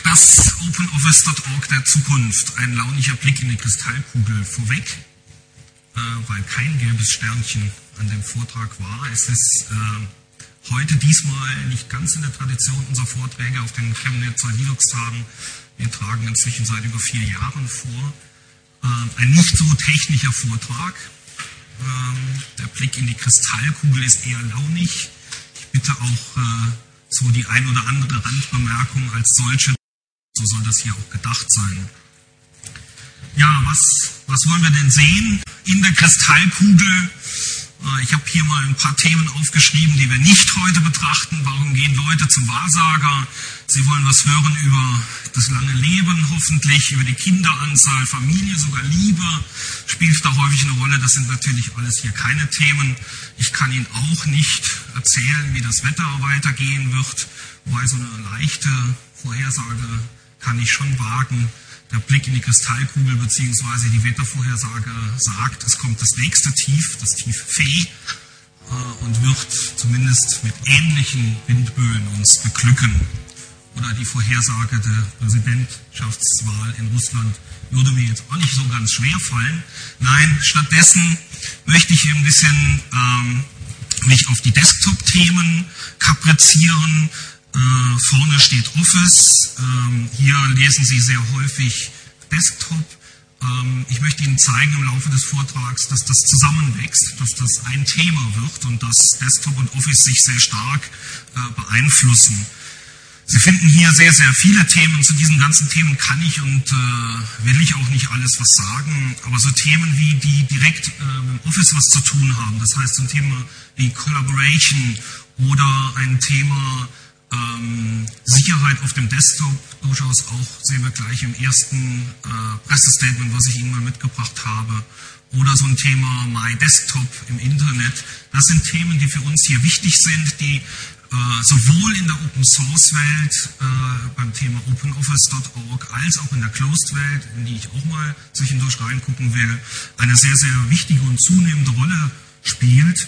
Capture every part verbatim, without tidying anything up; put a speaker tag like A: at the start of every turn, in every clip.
A: das OpenOffice Punkt org der Zukunft, ein launiger Blick in die Kristallkugel vorweg, äh, weil kein gelbes Sternchen an dem Vortrag war. Es ist äh, heute diesmal nicht ganz in der Tradition unserer Vorträge auf den Chemnitzer Linux-Tagen. Wir tragen inzwischen seit über vier Jahren vor. Äh, ein nicht so technischer Vortrag. Ähm, der Blick in die Kristallkugel ist eher launig. Ich bitte auch äh, so die ein oder andere Randbemerkung als solche. So soll das hier auch gedacht sein. Ja, was, was wollen wir denn sehen in der Kristallkugel? Ich habe hier mal ein paar Themen aufgeschrieben, die wir nicht heute betrachten. Warum gehen Leute zum Wahrsager? Sie wollen was hören über das lange Leben, hoffentlich, über die Kinderanzahl, Familie, sogar Liebe spielt da häufig eine Rolle. Das sind natürlich alles hier keine Themen. Ich kann Ihnen auch nicht erzählen, wie das Wetter weitergehen wird, wobei so eine leichte Vorhersage kann ich schon wagen. Der Blick in die Kristallkugel bzw. die Wettervorhersage sagt, es kommt das nächste Tief, das Tief Fee, äh, und wird zumindest mit ähnlichen Windböen uns beglücken. Oder die Vorhersage der Präsidentschaftswahl in Russland würde mir jetzt auch nicht so ganz schwer fallen. Nein, stattdessen möchte ich ein bisschen ähm, mich auf die Desktop-Themen kaprizieren. Äh, vorne steht Office, ähm, hier lesen Sie sehr häufig Desktop. Ähm, ich möchte Ihnen zeigen im Laufe des Vortrags, dass das zusammenwächst, dass das ein Thema wird und dass Desktop und Office sich sehr stark äh, beeinflussen. Sie finden hier sehr, sehr viele Themen. Zu diesen ganzen Themen kann ich und äh, will ich auch nicht alles was sagen, aber so Themen wie die direkt äh, mit Office was zu tun haben, das heißt so ein Thema wie Collaboration oder ein Thema Ähm, Sicherheit auf dem Desktop, durchaus auch, sehen wir gleich im ersten äh, Pressestatement, was ich Ihnen mal mitgebracht habe, oder so ein Thema My Desktop im Internet. Das sind Themen, die für uns hier wichtig sind, die äh, sowohl in der Open-Source-Welt äh, beim Thema OpenOffice Punkt org als auch in der Closed-Welt, in die ich auch mal zwischendurch reingucken will, eine sehr, sehr wichtige und zunehmende Rolle spielt.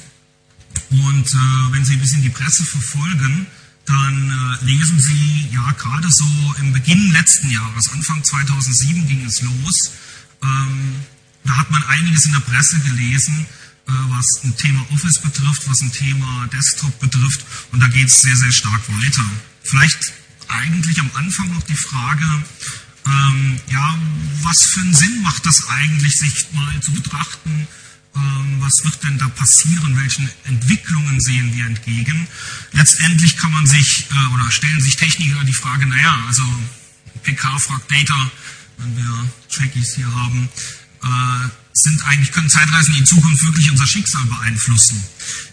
A: Und äh, wenn Sie ein bisschen die Presse verfolgen, dann äh, lesen Sie, ja, gerade so im Beginn letzten Jahres, Anfang zweitausendsieben ging es los, ähm, da hat man einiges in der Presse gelesen, äh, was ein Thema Office betrifft, was ein Thema Desktop betrifft, und da geht es sehr, sehr stark weiter. Vielleicht eigentlich am Anfang noch die Frage, ähm, ja, was für einen Sinn macht das eigentlich, sich mal zu betrachten, was wird denn da passieren? Welchen Entwicklungen sehen wir entgegen? Letztendlich kann man sich, äh, oder stellen sich Techniker die Frage, naja, also P K fragt Data, wenn wir Trekkies hier haben, äh, sind eigentlich, können Zeitreisen in Zukunft wirklich unser Schicksal beeinflussen?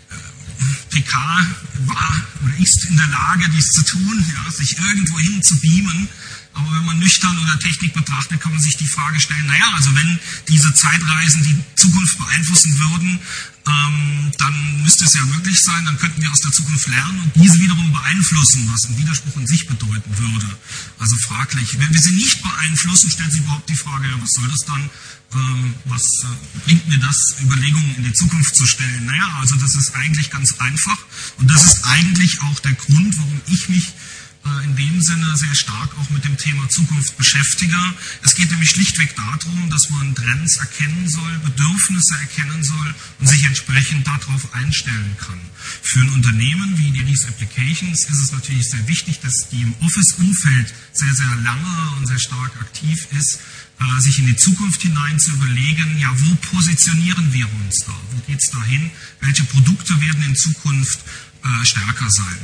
A: Äh, P K war oder ist in der Lage, dies zu tun, ja, sich irgendwo hin zu beamen. Aber wenn man nüchtern oder Technik betrachtet, kann man sich die Frage stellen, naja, also wenn diese Zeitreisen die Zukunft beeinflussen würden, ähm, dann müsste es ja möglich sein, dann könnten wir aus der Zukunft lernen und diese wiederum beeinflussen, was ein Widerspruch in sich bedeuten würde. Also fraglich. Wenn wir sie nicht beeinflussen, stellt sich überhaupt die Frage, ja, was soll das dann? Ähm, was äh, bringt mir das, Überlegungen in die Zukunft zu stellen? Naja, also das ist eigentlich ganz einfach und das ist eigentlich auch der Grund, warum ich mich in dem Sinne sehr stark auch mit dem Thema Zukunft beschäftige. Es geht nämlich schlichtweg darum, dass man Trends erkennen soll, Bedürfnisse erkennen soll und sich entsprechend darauf einstellen kann. Für ein Unternehmen wie die Ries Applications ist es natürlich sehr wichtig, dass die im Office-Umfeld sehr, sehr lange und sehr stark aktiv ist, sich in die Zukunft hinein zu überlegen, ja, wo positionieren wir uns da? Wo geht es da hin? Welche Produkte werden in Zukunft äh, stärker sein?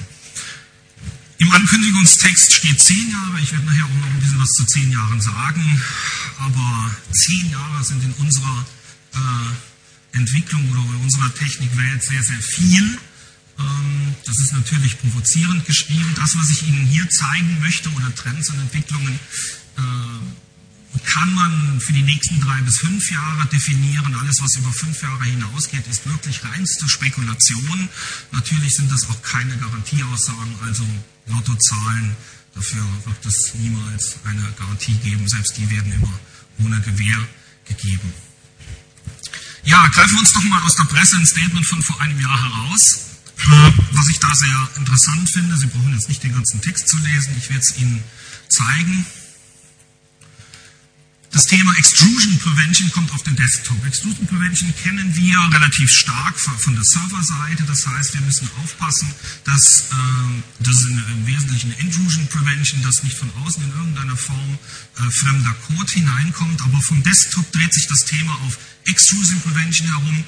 A: Im Ankündigungstext steht zehn Jahre, ich werde nachher auch noch ein bisschen was zu zehn Jahren sagen, aber zehn Jahre sind in unserer äh, Entwicklung oder in unserer Technikwelt sehr, sehr viel. Ähm, das ist natürlich provozierend geschrieben. Das, was ich Ihnen hier zeigen möchte, oder Trends und Entwicklungen, äh, kann man für die nächsten drei bis fünf Jahre definieren. Alles, was über fünf Jahre hinausgeht, ist wirklich reinste Spekulation. Natürlich sind das auch keine Garantieaussagen, also Lottozahlen. Dafür wird es niemals eine Garantie geben. Selbst die werden immer ohne Gewähr gegeben. Ja, greifen wir uns doch mal aus der Presse ein Statement von vor einem Jahr heraus. Was ich da sehr interessant finde, Sie brauchen jetzt nicht den ganzen Text zu lesen, ich werde es Ihnen zeigen. Das Thema Extrusion Prevention kommt auf den Desktop. Extrusion Prevention kennen wir relativ stark von der Serverseite. Das heißt, wir müssen aufpassen, dass äh, das ist im Wesentlichen eine Intrusion Prevention, dass nicht von außen in irgendeiner Form äh, fremder Code hineinkommt. Aber vom Desktop dreht sich das Thema auf Extrusion Prevention herum.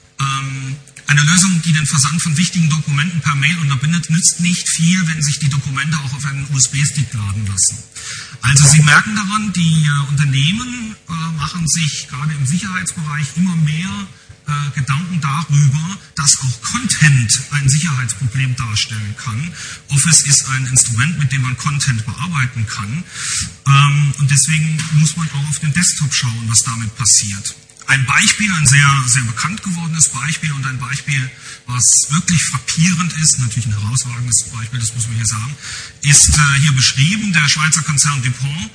A: Ähm, Eine Lösung, die den Versand von wichtigen Dokumenten per Mail unterbindet, nützt nicht viel, wenn sich die Dokumente auch auf einen U S B-Stick laden lassen. Also Sie merken daran, die äh, Unternehmen äh, machen sich gerade im Sicherheitsbereich immer mehr äh, Gedanken darüber, dass auch Content ein Sicherheitsproblem darstellen kann. Office ist ein Instrument, mit dem man Content bearbeiten kann. Ähm, und deswegen muss man auch auf den Desktop schauen, was damit passiert. Ein Beispiel, ein sehr, sehr bekannt gewordenes Beispiel und ein Beispiel, was wirklich frappierend ist, natürlich ein herausragendes Beispiel, das muss man hier sagen, ist äh, hier beschrieben, der Schweizer Konzern DuPont.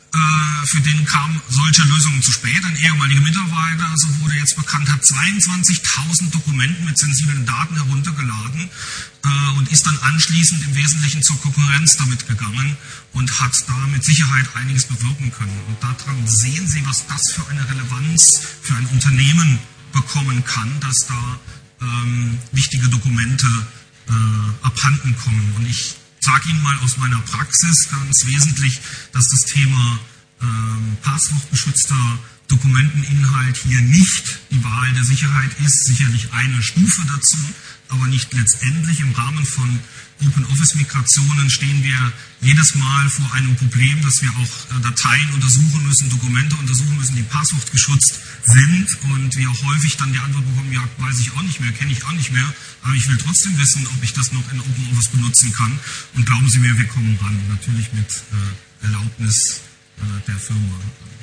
A: Äh, für den kamen solche Lösungen zu spät. Ein ehemaliger Mitarbeiter, so wurde jetzt bekannt, hat zweiundzwanzigtausend Dokumenten mit sensiblen Daten heruntergeladen äh, und ist dann anschließend im Wesentlichen zur Konkurrenz damit gegangen und hat da mit Sicherheit einiges bewirken können. Und daran sehen Sie, was das für eine Relevanz für ein Unternehmen bekommen kann, dass da ähm, wichtige Dokumente äh, abhanden kommen. Und ich sage Ihnen mal aus meiner Praxis ganz wesentlich, dass das Thema ähm, passwortgeschützter Dokumenteninhalt hier nicht die Wahl der Sicherheit ist, sicherlich eine Stufe dazu, aber nicht letztendlich. Im Rahmen von OpenOffice-Migrationen stehen wir jedes Mal vor einem Problem, dass wir auch äh, Dateien untersuchen müssen, Dokumente untersuchen müssen, die passwortgeschützt sind und wir auch häufig dann die Antwort bekommen, ja, weiß ich auch nicht mehr, kenne ich auch nicht mehr, aber ich will trotzdem wissen, ob ich das noch in OpenOffice benutzen kann. Und glauben Sie mir, wir kommen ran, natürlich mit äh, Erlaubnis äh, der Firma.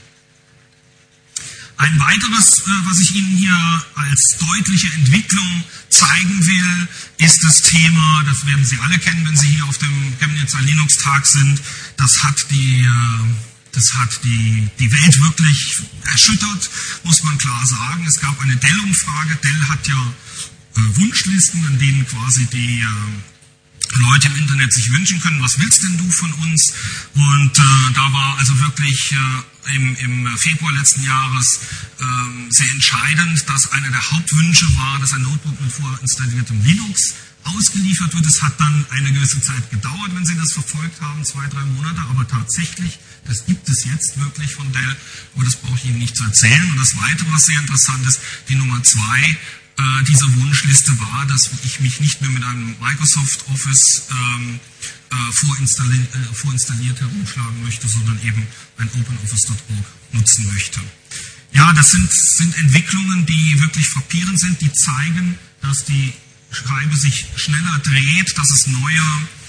A: Ein weiteres, was ich Ihnen hier als deutliche Entwicklung zeigen will, ist das Thema, das werden Sie alle kennen, wenn Sie hier auf dem Chemnitzer Linux-Tag sind, das hat die, das hat die, die Welt wirklich erschüttert, muss man klar sagen. Es gab eine Dell-Umfrage. Dell hat ja Wunschlisten, an denen quasi die Leute im Internet sich wünschen können, was willst denn du von uns? Und äh, da war also wirklich äh, im, im Februar letzten Jahres äh, sehr entscheidend, dass einer der Hauptwünsche war, dass ein Notebook mit vorinstalliertem Linux ausgeliefert wird. Es hat dann eine gewisse Zeit gedauert, wenn Sie das verfolgt haben, zwei, drei Monate, aber tatsächlich, das gibt es jetzt wirklich von Dell, aber das brauche ich Ihnen nicht zu erzählen. Und das Weitere, was sehr interessant ist, die Nummer zwei, Äh, diese Wunschliste war, dass ich mich nicht mehr mit einem Microsoft Office ähm, äh, vorinstalli äh, vorinstalliert herumschlagen möchte, sondern eben ein OpenOffice Punkt org nutzen möchte. Ja, das sind, sind Entwicklungen, die wirklich frappierend sind, die zeigen, dass die Schreibe sich schneller dreht, dass es neue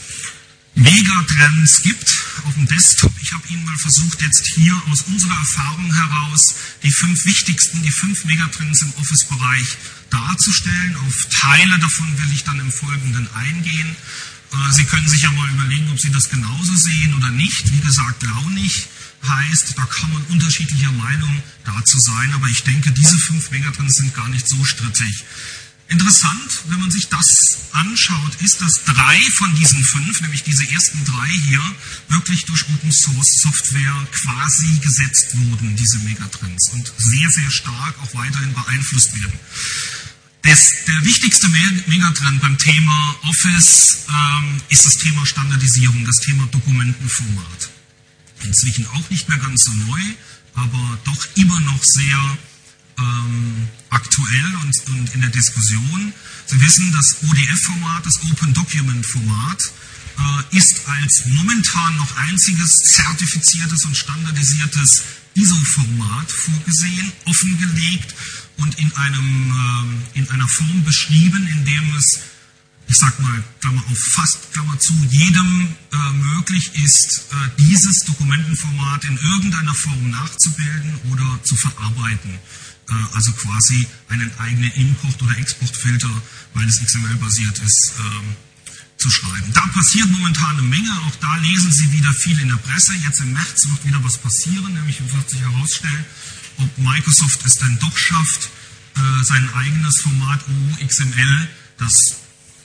A: Megatrends gibt auf dem Desktop. Ich habe Ihnen mal versucht, jetzt hier aus unserer Erfahrung heraus die fünf wichtigsten, die fünf Megatrends im Office-Bereich darzustellen. Auf Teile davon will ich dann im Folgenden eingehen. Sie können sich ja mal überlegen, ob Sie das genauso sehen oder nicht. Wie gesagt, launig heißt, da kann man unterschiedlicher Meinung dazu sein, aber ich denke, diese fünf Megatrends sind gar nicht so strittig. Interessant, wenn man sich das anschaut, ist, dass drei von diesen fünf, nämlich diese ersten drei hier, wirklich durch Open Source Software quasi gesetzt wurden, diese Megatrends, und sehr, sehr stark auch weiterhin beeinflusst werden. Das, der wichtigste Megatrend beim Thema Office ähm, ist das Thema Standardisierung, das Thema Dokumentenformat. Inzwischen auch nicht mehr ganz so neu, aber doch immer noch sehr ähm, aktuell und, und in der Diskussion. Sie wissen, das O D F-Format, das Open Document Format, äh, ist als momentan noch einziges zertifiziertes und standardisiertes I S O-Format vorgesehen, offengelegt und in, einem, äh, in einer Form beschrieben, in dem es, ich sag mal, Klammer auf, fast, Klammer zu, jedem äh, möglich ist, äh, dieses Dokumentenformat in irgendeiner Form nachzubilden oder zu verarbeiten. Äh, also quasi einen eigenen Import- oder Exportfilter, weil es X M L-basiert ist, äh, zu schreiben. Da passiert momentan eine Menge, auch da lesen Sie wieder viel in der Presse. Jetzt im März wird wieder was passieren, nämlich wird sich herausstellen, ob Microsoft es denn doch schafft, äh, sein eigenes Format O O X M L, das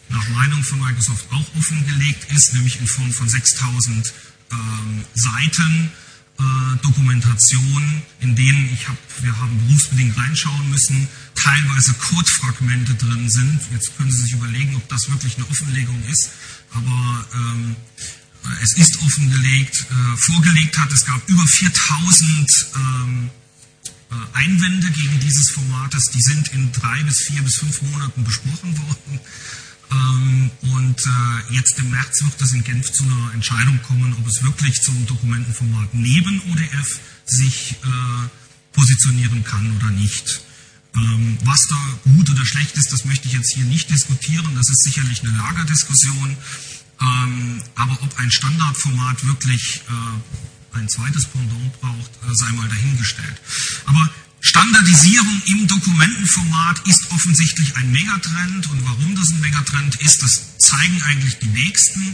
A: nach Meinung von Microsoft auch offengelegt ist, nämlich in Form von sechstausend ähm, Seiten äh, Dokumentation, in denen ich hab, wir haben berufsbedingt reinschauen müssen, teilweise Codefragmente drin sind. Jetzt können Sie sich überlegen, ob das wirklich eine Offenlegung ist, aber ähm, es ist offengelegt, äh, vorgelegt hat. Es gab über viertausend ähm, Einwände gegen dieses Formates, die sind in drei bis vier bis fünf Monaten besprochen worden. Ähm, und äh, jetzt im März wird es in Genf zu einer Entscheidung kommen, ob es wirklich zum Dokumentenformat neben O D F sich äh, positionieren kann oder nicht. Ähm, was da gut oder schlecht ist, das möchte ich jetzt hier nicht diskutieren. Das ist sicherlich eine Lagerdiskussion. Ähm, aber ob ein Standardformat wirklich äh, ein zweites Pendant braucht, äh, sei mal dahingestellt. Aber Standardisierung im Dokumentenformat ist offensichtlich ein Megatrend. Und warum das ein Megatrend ist, das zeigen eigentlich die nächsten.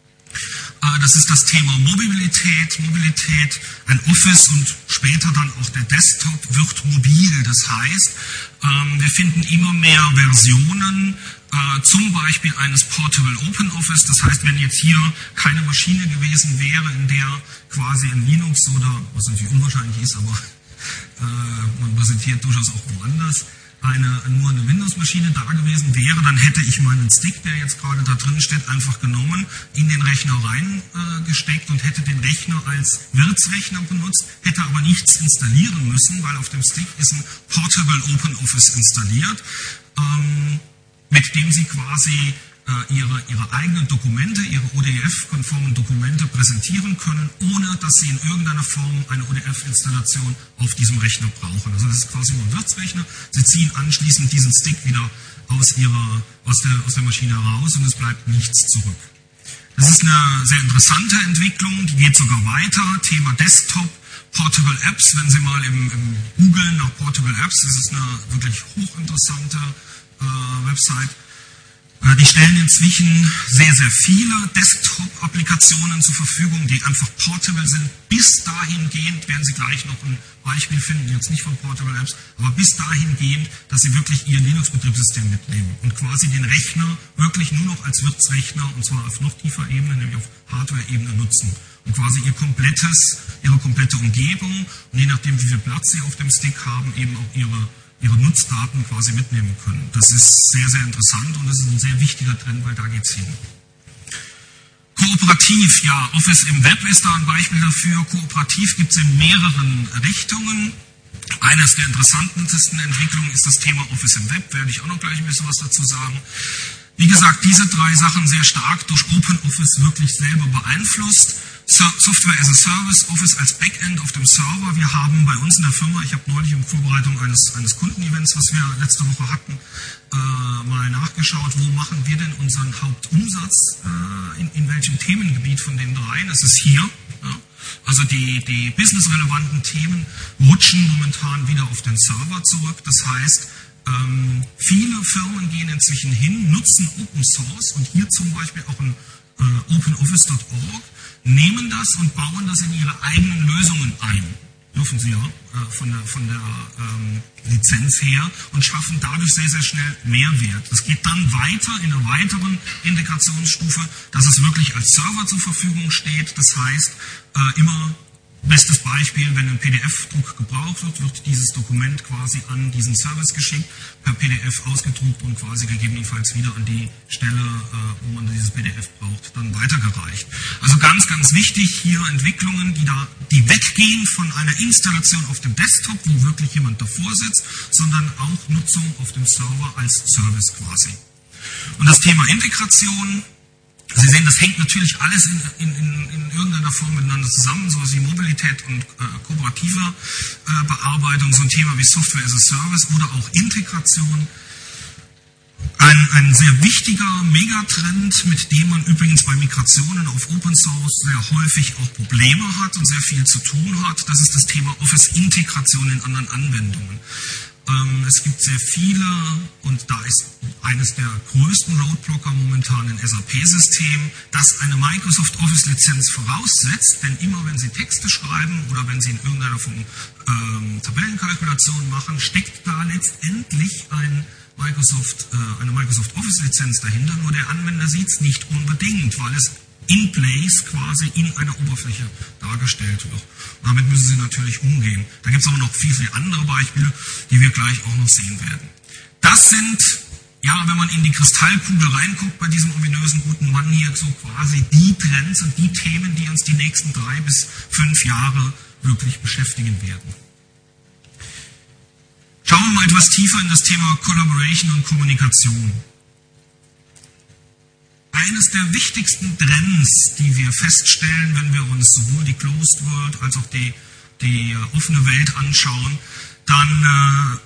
A: Äh, das ist das Thema Mobilität. Mobilität, ein Office und später dann auch der Desktop wird mobil. Das heißt, ähm, wir finden immer mehr Versionen, äh, zum Beispiel eines Portable Open Office. Das heißt, wenn jetzt hier keine Maschine gewesen wäre, in der quasi ein Linux oder, was natürlich unwahrscheinlich ist, aber äh, man präsentiert durchaus auch woanders, eine, nur eine Windows-Maschine da gewesen wäre, dann hätte ich meinen Stick, der jetzt gerade da drin steht, einfach genommen, in den Rechner reingesteckt äh, und hätte den Rechner als Wirtsrechner benutzt, hätte aber nichts installieren müssen, weil auf dem Stick ist ein Portable Open Office installiert, ähm, mit dem Sie quasi äh, ihre, ihre eigenen Dokumente, ihre O D F-konformen Dokumente präsentieren können, ohne dass Sie in irgendeiner Form eine O D F-Installation auf diesem Rechner brauchen. Also das ist quasi nur ein Wirtsrechner. Sie ziehen anschließend diesen Stick wieder aus, ihrer, aus, der, aus der Maschine heraus und es bleibt nichts zurück. Das ist eine sehr interessante Entwicklung, die geht sogar weiter. Thema Desktop, Portable Apps, wenn Sie mal im, im Googlen nach Portable Apps, das ist eine wirklich hochinteressante äh, Website. Äh, die stellen inzwischen sehr, sehr viele Desktop-Applikationen zur Verfügung, die einfach portable sind. Bis dahingehend werden Sie gleich noch ein Beispiel finden, jetzt nicht von Portable Apps, aber bis dahingehend, dass Sie wirklich Ihr Linux-Betriebssystem mitnehmen und quasi den Rechner wirklich nur noch als Wirtsrechner, und zwar auf noch tiefer Ebene, nämlich auf Hardware-Ebene nutzen. Und quasi ihr komplettes, ihre komplette Umgebung und je nachdem, wie viel Platz Sie auf dem Stick haben, eben auch ihre ihre Nutzdaten quasi mitnehmen können. Das ist sehr, sehr interessant und das ist ein sehr wichtiger Trend, weil da geht es hin. Kooperativ, ja, Office im Web ist da ein Beispiel dafür. Kooperativ gibt es in mehreren Richtungen. Eines der interessantesten Entwicklungen ist das Thema Office im Web, werde ich auch noch gleich ein bisschen was dazu sagen. Wie gesagt, diese drei Sachen sehr stark durch OpenOffice wirklich selber beeinflusst. Software as a Service, Office als Backend auf dem Server. Wir haben bei uns in der Firma, ich habe neulich in Vorbereitung eines, eines Kundenevents, was wir letzte Woche hatten, äh, mal nachgeschaut, wo machen wir denn unseren Hauptumsatz, äh, in, in welchem Themengebiet von den dreien. Das ist hier. Ja. Also die, die businessrelevanten Themen rutschen momentan wieder auf den Server zurück. Das heißt, ähm, viele Firmen gehen inzwischen hin, nutzen Open Source und hier zum Beispiel auch ein äh, OpenOffice Punkt org, nehmen das und bauen das in ihre eigenen Lösungen ein. Dürfen sie ja äh, von der, von der ähm, Lizenz her und schaffen dadurch sehr, sehr schnell Mehrwert. Das geht dann weiter in einer weiteren Integrationsstufe, dass es wirklich als Server zur Verfügung steht. Das heißt, äh, immer bestes Beispiel, wenn ein P D F-Druck gebraucht wird, wird dieses Dokument quasi an diesen Service geschickt, per P D F ausgedruckt und quasi gegebenenfalls wieder an die Stelle, wo man dieses P D F braucht, dann weitergereicht. Also ganz, ganz wichtig hier Entwicklungen, die da, die weggehen von einer Installation auf dem Desktop, wo wirklich jemand davor sitzt, sondern auch Nutzung auf dem Server als Service quasi. Und das Thema Integration, Sie sehen, das hängt natürlich alles in, in, in, in irgendeiner Form miteinander zusammen, so wie Mobilität und äh, kooperative äh, Bearbeitung, so ein Thema wie Software as a Service oder auch Integration. Ein, ein sehr wichtiger Megatrend, mit dem man übrigens bei Migrationen auf Open Source sehr häufig auch Probleme hat und sehr viel zu tun hat, das ist das Thema Office-Integration in anderen Anwendungen. Es gibt sehr viele, und da ist eines der größten Roadblocker momentan ein S A P-System, das eine Microsoft Office-Lizenz voraussetzt, denn immer wenn Sie Texte schreiben oder wenn Sie in irgendeiner Form ähm, Tabellenkalkulation machen, steckt da letztendlich ein Microsoft, äh, eine Microsoft Office Lizenz dahinter, nur der Anwender sieht es nicht unbedingt, weil es in place quasi in einer Oberfläche dargestellt wird. Und damit müssen Sie natürlich umgehen. Da gibt es aber noch viel, viel andere Beispiele, die wir gleich auch noch sehen werden. Das sind, ja, wenn man in die Kristallkugel reinguckt bei diesem ominösen guten Mann hier, so quasi die Trends und die Themen, die uns die nächsten drei bis fünf Jahre wirklich beschäftigen werden. Schauen wir mal etwas tiefer in das Thema Collaboration und Kommunikation. Eines der wichtigsten Trends, die wir feststellen, wenn wir uns sowohl die Closed World als auch die, die offene Welt anschauen, dann äh,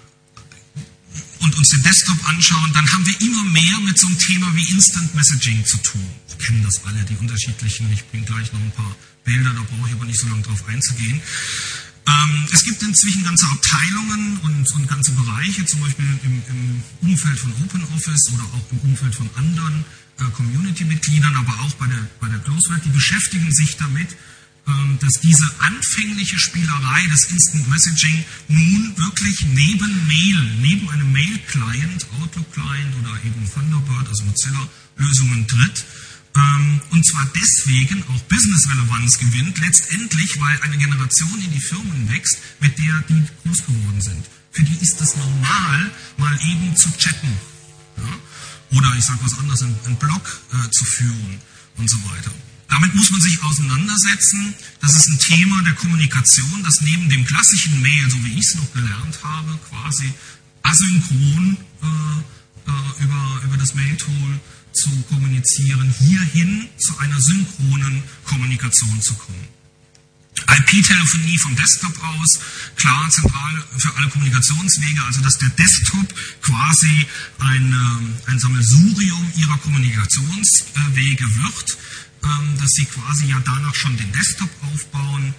A: und uns den Desktop anschauen, dann haben wir immer mehr mit so einem Thema wie Instant Messaging zu tun. Wir kennen das alle, die unterschiedlichen. Ich bringe gleich noch ein paar Bilder, da brauche ich aber nicht so lange drauf einzugehen. Ähm, es gibt inzwischen ganze Abteilungen und, und ganze Bereiche, zum Beispiel im, im Umfeld von OpenOffice oder auch im Umfeld von anderen äh, Community-Mitgliedern, aber auch bei der, bei der Closed-Welt, die beschäftigen sich damit, ähm, dass diese anfängliche Spielerei des Instant Messaging nun wirklich neben Mail, neben einem Mail-Client, Outlook-Client oder eben Thunderbird, also Mozilla-Lösungen tritt. Und zwar deswegen auch Business-Relevanz gewinnt, letztendlich, weil eine Generation in die Firmen wächst, mit der die groß geworden sind. Für die ist es normal, mal eben zu chatten. Ja? Oder ich sage was anderes, einen Blog äh, zu führen und so weiter. Damit muss man sich auseinandersetzen. Das ist ein Thema der Kommunikation, das neben dem klassischen Mail, so wie ich es noch gelernt habe, quasi asynchron äh, äh, über, über das Mail-Tool zu kommunizieren, hierhin zu einer synchronen Kommunikation zu kommen. I P-Telefonie vom Desktop aus, klar, zentral für alle Kommunikationswege, also dass der Desktop quasi ein, ein Sammelsurium ihrer Kommunikationswege wird, dass sie quasi ja danach schon den Desktop aufbauen.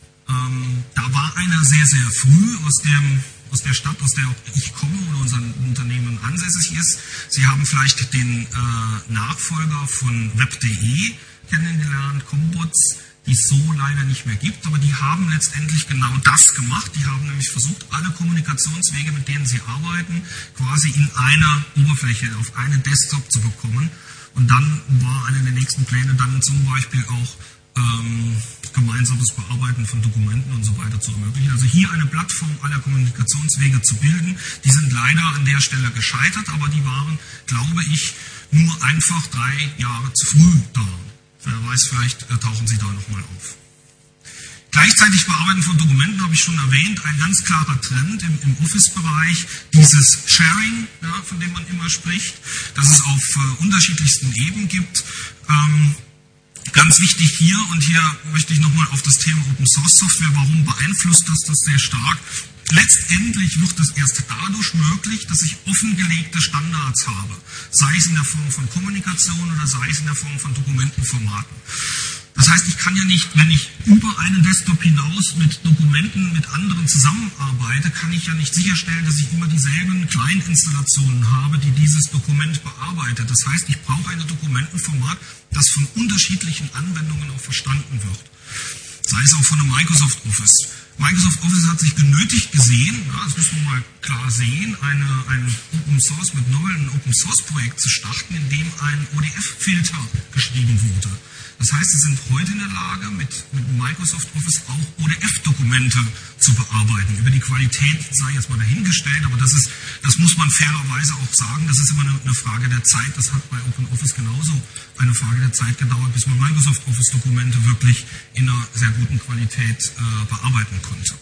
A: Da war einer sehr, sehr früh aus dem aus der Stadt, aus der ich komme oder unser Unternehmen ansässig ist. Sie haben vielleicht den äh, Nachfolger von web punkt de kennengelernt, Combots, die es so leider nicht mehr gibt, aber die haben letztendlich genau das gemacht. Die haben nämlich versucht, alle Kommunikationswege, mit denen sie arbeiten, quasi in einer Oberfläche, auf einen Desktop zu bekommen. Und dann war einer der nächsten Pläne dann zum Beispiel auch ähm, gemeinsames Bearbeiten von Dokumenten und so weiter zu ermöglichen. Also hier eine Plattform aller Kommunikationswege zu bilden. Die sind leider an der Stelle gescheitert, aber die waren, glaube ich, nur einfach drei Jahre zu früh da. Wer weiß, vielleicht äh, tauchen sie da nochmal auf. Gleichzeitig Bearbeiten von Dokumenten habe ich schon erwähnt, ein ganz klarer Trend im, im Office-Bereich, dieses Sharing, ja, von dem man immer spricht, dass es auf äh, unterschiedlichsten Ebenen gibt. Ähm, Ganz wichtig hier, und hier möchte ich nochmal auf das Thema Open Source Software, warum beeinflusst das das sehr stark? Letztendlich wird es erst dadurch möglich, dass ich offengelegte Standards habe, sei es in der Form von Kommunikation oder sei es in der Form von Dokumentenformaten. Das heißt, ich kann ja nicht, wenn ich über einen Desktop hinaus mit Dokumenten mit anderen zusammenarbeite, kann ich ja nicht sicherstellen, dass ich immer dieselben Client-Installationen habe, die dieses Dokument bearbeitet. Das heißt, ich brauche ein Dokumentenformat, das von unterschiedlichen Anwendungen auch verstanden wird. Sei es auch von einem Microsoft Office. Microsoft Office hat sich genötigt gesehen, ja, das müssen wir mal klar sehen, eine, ein Open Source mit Novel, ein Open Source Projekt zu starten, in dem ein O D F-Filter geschrieben wurde. Das heißt, sie sind heute in der Lage, mit, mit Microsoft Office auch O D F-Dokumente zu bearbeiten. Über die Qualität sei jetzt mal dahingestellt, aber das ist, das muss man fairerweise auch sagen, das ist immer eine, eine Frage der Zeit. Das hat bei OpenOffice genauso eine Frage der Zeit gedauert, bis man Microsoft Office-Dokumente wirklich in einer sehr guten Qualität äh, bearbeiten konnte.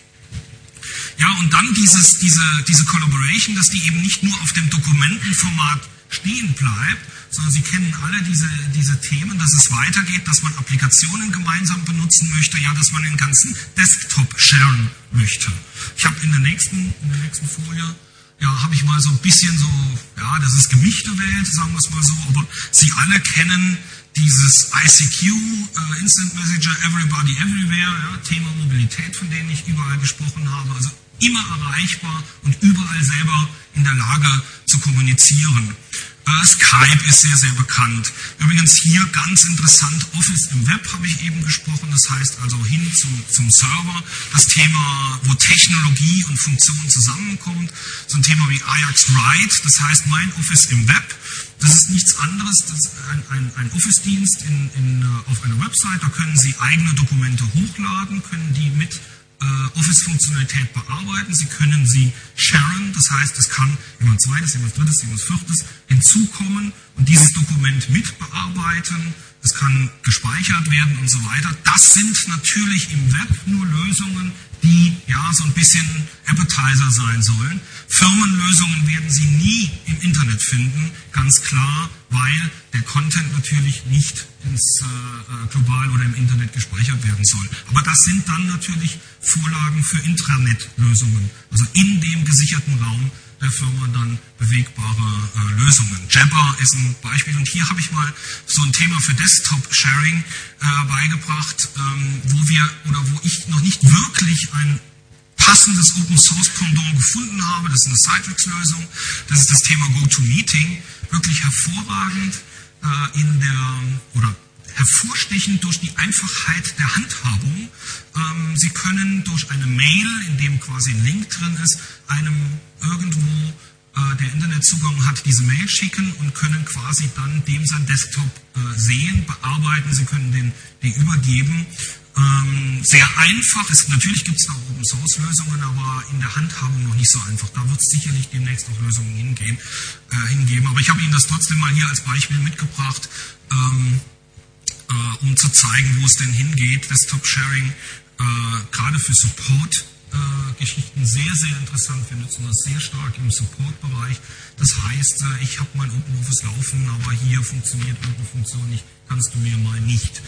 A: Ja, und dann dieses, diese, diese Collaboration, dass die eben nicht nur auf dem Dokumentenformat stehen bleibt, sondern Sie kennen alle diese, diese Themen, dass es weitergeht, dass man Applikationen gemeinsam benutzen möchte, ja, dass man den ganzen Desktop sharen möchte. Ich habe in der nächsten, in der nächsten Folie, ja, habe ich mal so ein bisschen so, ja, das ist gemischte Welt, sagen wir es mal so, aber Sie alle kennen dieses I C Q, äh, Instant Messenger, Everybody Everywhere, ja, Thema Mobilität, von denen ich überall gesprochen habe, also immer erreichbar und überall selber in der Lage zu kommunizieren. Äh, Skype ist sehr, sehr bekannt. Übrigens hier ganz interessant, Office im Web habe ich eben gesprochen, das heißt also hin zum, zum Server, das Thema, wo Technologie und Funktion zusammenkommt, so ein Thema wie Ajax Write, das heißt mein Office im Web. Das ist nichts anderes, das ist ein, ein, ein Office-Dienst in, in, auf einer Website, da können Sie eigene Dokumente hochladen, können die mit äh, Office-Funktionalität bearbeiten, Sie können sie sharen, das heißt, es kann jemand zweites, jemand drittes, jemand viertes hinzukommen und dieses Dokument mit bearbeiten, es kann gespeichert werden und so weiter. Das sind natürlich im Web nur Lösungen, die ja so ein bisschen Appetizer sein sollen. Firmenlösungen werden Sie nie im Internet finden, ganz klar, weil der Content natürlich nicht ins äh, global oder im Internet gespeichert werden soll. Aber das sind dann natürlich Vorlagen für Intranet-Lösungen, also in dem gesicherten Raum der Firma dann bewegbare äh, Lösungen. Jabber ist ein Beispiel und hier habe ich mal so ein Thema für Desktop-Sharing äh, beigebracht, ähm, wo wir oder wo ich noch nicht wirklich ein passendes Open-Source-Pendant gefunden habe. Das ist eine Citrix-Lösung. Das ist das Thema GoToMeeting. Wirklich hervorragend äh, in der oder hervorstechend durch die Einfachheit der Handhabung. Ähm, Sie können durch eine Mail, in dem quasi ein Link drin ist, einem irgendwo äh, der Internetzugang hat, diese Mail schicken und können quasi dann dem sein Desktop äh, sehen, bearbeiten. Sie können den, den übergeben. Ähm, sehr einfach. Es, natürlich gibt es da auch Open-Source-Lösungen, aber in der Handhabung noch nicht so einfach. Da wird es sicherlich demnächst auch Lösungen hingehen, äh, hingeben. Aber ich habe Ihnen das trotzdem mal hier als Beispiel mitgebracht, ähm, äh, um zu zeigen, wo es denn hingeht. Desktop-Sharing, äh, gerade für Support-Geschichten, äh, sehr, sehr interessant. Wir nutzen das sehr stark im Support-Bereich. Das heißt, äh, ich habe mein OpenOffice laufen, aber hier funktioniert irgendeine Funktion nicht. Kannst du mir mal nicht.